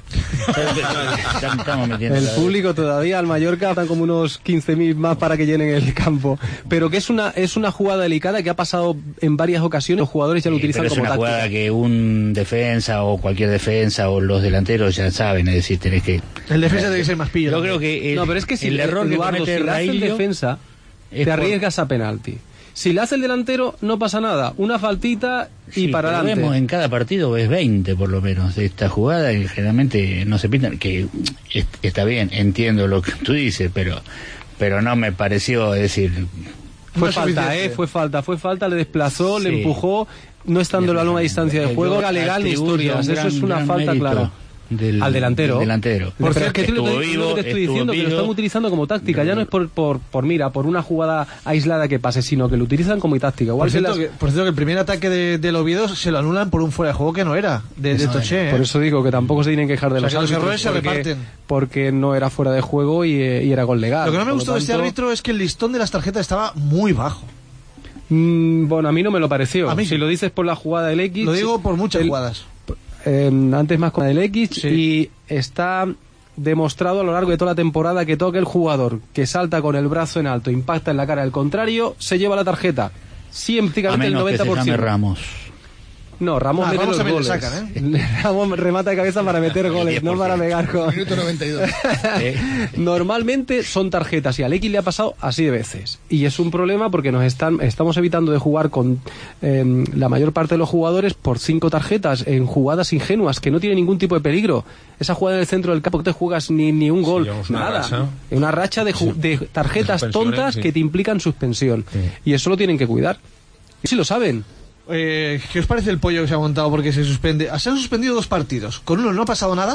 El público todavía al Mallorca están como unos 15.000 más para que llenen el campo, pero que es una jugada delicada que ha pasado en varias ocasiones, los jugadores ya lo utilizan como táctica. Es una jugada que un defensa o cualquier defensa o los delanteros ya saben, es decir, tenés que... El defensa tiene que ser más pillo. Yo creo que no, pero es que si el error que comete si hace el defensa te arriesgas a penalti. Si le hace el delantero, no pasa nada. Una faltita y para adelante. Vemos en cada partido, ves 20 por lo menos de esta jugada y generalmente no se pintan. Que está bien, entiendo lo que tú dices, pero no me pareció, decir... Fue falta, le desplazó, le empujó, no estando el balón a distancia de juego. Era legal ni historias, eso es una falta clara. Al delantero. Porque es que te estoy diciendo que lo están utilizando como táctica, ya no es por una jugada aislada que pase, sino que lo utilizan como táctica. Igual por cierto, que el primer ataque del Oviedo se lo anulan por un fuera de juego que no era, de Toché. Por eso digo que tampoco se tienen que quejar de los árbitros. Los errores se reparten. Porque no era fuera de juego y era gol legal. Lo que no me gustó de este árbitro es que el listón de las tarjetas estaba muy bajo. Bueno, a mí no me lo pareció. A mí si lo dices por la jugada del X... Lo digo por muchas jugadas. Antes más con el X, y está demostrado a lo largo de toda la temporada que todo el jugador que salta con el brazo en alto, impacta en la cara del contrario, se lleva la tarjeta. Siempre, el 90%. Que se llame Ramos. No, Ramos mete los goles. Sacan, Ramos remata de cabeza para meter goles, no para pegar con... Minuto 92. Normalmente son tarjetas y al X le ha pasado así de veces. Y es un problema porque estamos evitando de jugar con la mayor parte de los jugadores por 5 tarjetas en jugadas ingenuas que no tienen ningún tipo de peligro. Esa jugada en el centro del campo que te juegas ni un gol, nada. Una racha de tarjetas tontas que te implican suspensión. Sí. Y eso lo tienen que cuidar. Y si lo saben. ¿Qué os parece el pollo que se ha montado porque se suspende? Se han suspendido 2 partidos. Con uno no ha pasado nada,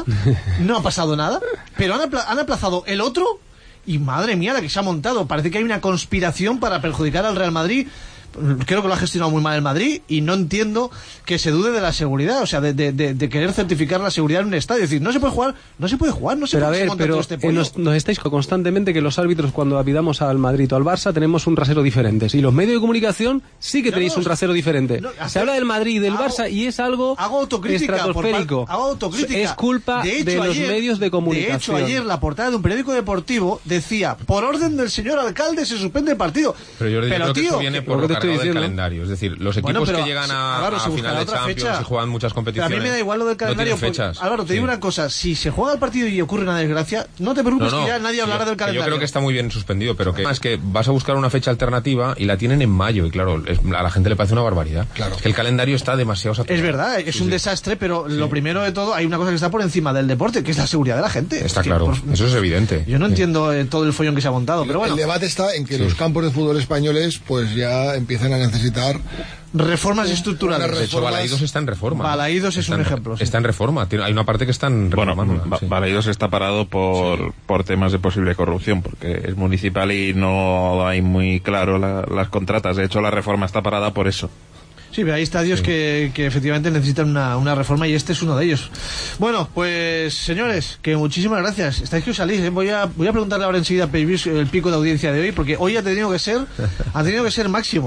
pero han aplazado el otro y madre mía la que se ha montado. Parece que hay una conspiración para perjudicar al Real Madrid. Creo que lo ha gestionado muy mal el Madrid y no entiendo que se dude de la seguridad, o sea, de querer certificar la seguridad en un estadio. Es decir, no se puede jugar, pero este nos estáis constantemente que los árbitros cuando apidamos al Madrid o al Barça tenemos un rasero diferente. Y los medios de comunicación sí que tenéis un rasero diferente. Se habla del Madrid y del Barça y es algo estratosférico. Hago autocrítica. Es culpa de los medios de comunicación. De hecho, ayer la portada de un periódico deportivo decía, por orden del señor alcalde se suspende el partido. Pero tío, viene por del calendario, es decir, los equipos que llegan a final de Champions y juegan muchas competiciones. Pero a mí me da igual lo del calendario. No fechas. Álvaro, te digo una cosa, si se juega el partido y ocurre una desgracia, no te preocupes que ya nadie hablará del calendario. Yo creo que está muy bien suspendido, pero que es que vas a buscar una fecha alternativa y la tienen en mayo y claro, a la gente le parece una barbaridad. Claro. Es que el calendario está demasiado saturado. Es verdad, es un desastre, pero lo primero de todo, hay una cosa que está por encima del deporte, que es la seguridad de la gente. Está claro, eso es evidente. Yo no entiendo todo el follón que se ha montado, pero bueno. El debate está en que los campos de fútbol españoles pues ya empiezan a necesitar reformas estructurales. De hecho, Balaídos está en reforma. Balaídos es un ejemplo. Está en reforma. Hay una parte que está en reforma. Bueno, Balaídos está parado por temas de posible corrupción, porque es municipal y no hay muy claro las contratas. De hecho, la reforma está parada por eso. Sí, pero hay estadios que efectivamente necesitan una reforma y este es uno de ellos. Bueno, pues señores, que muchísimas gracias. Estáis que os salís, ¿eh? Voy a preguntarle ahora enseguida a Peugeot el pico de audiencia de hoy, porque hoy ha tenido que ser máximo.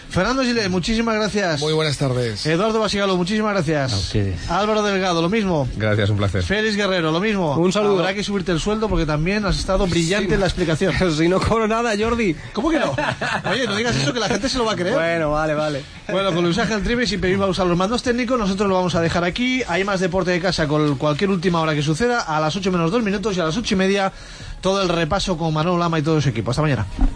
Fernando Gilet, muchísimas gracias. Muy buenas tardes. Eduardo Basigalo, muchísimas gracias. A ustedes. Álvaro Delgado, lo mismo. Gracias, un placer. Félix Guerrero, lo mismo. Un saludo. Habrá que subirte el sueldo porque también has estado brillante en la explicación. Si no cobro nada, Jordi. ¿Cómo que no? Oye, no digas eso que la gente se lo va a creer. Bueno, vale. Bueno, con Luis Ángel Trives y pedimos a usar los mandos técnicos, nosotros lo vamos a dejar aquí. Hay más deporte de casa con cualquier última hora que suceda. A las 8 menos 2 minutos y a las 8:30 todo el repaso con Manolo Lama y todo su equipo. Hasta mañana.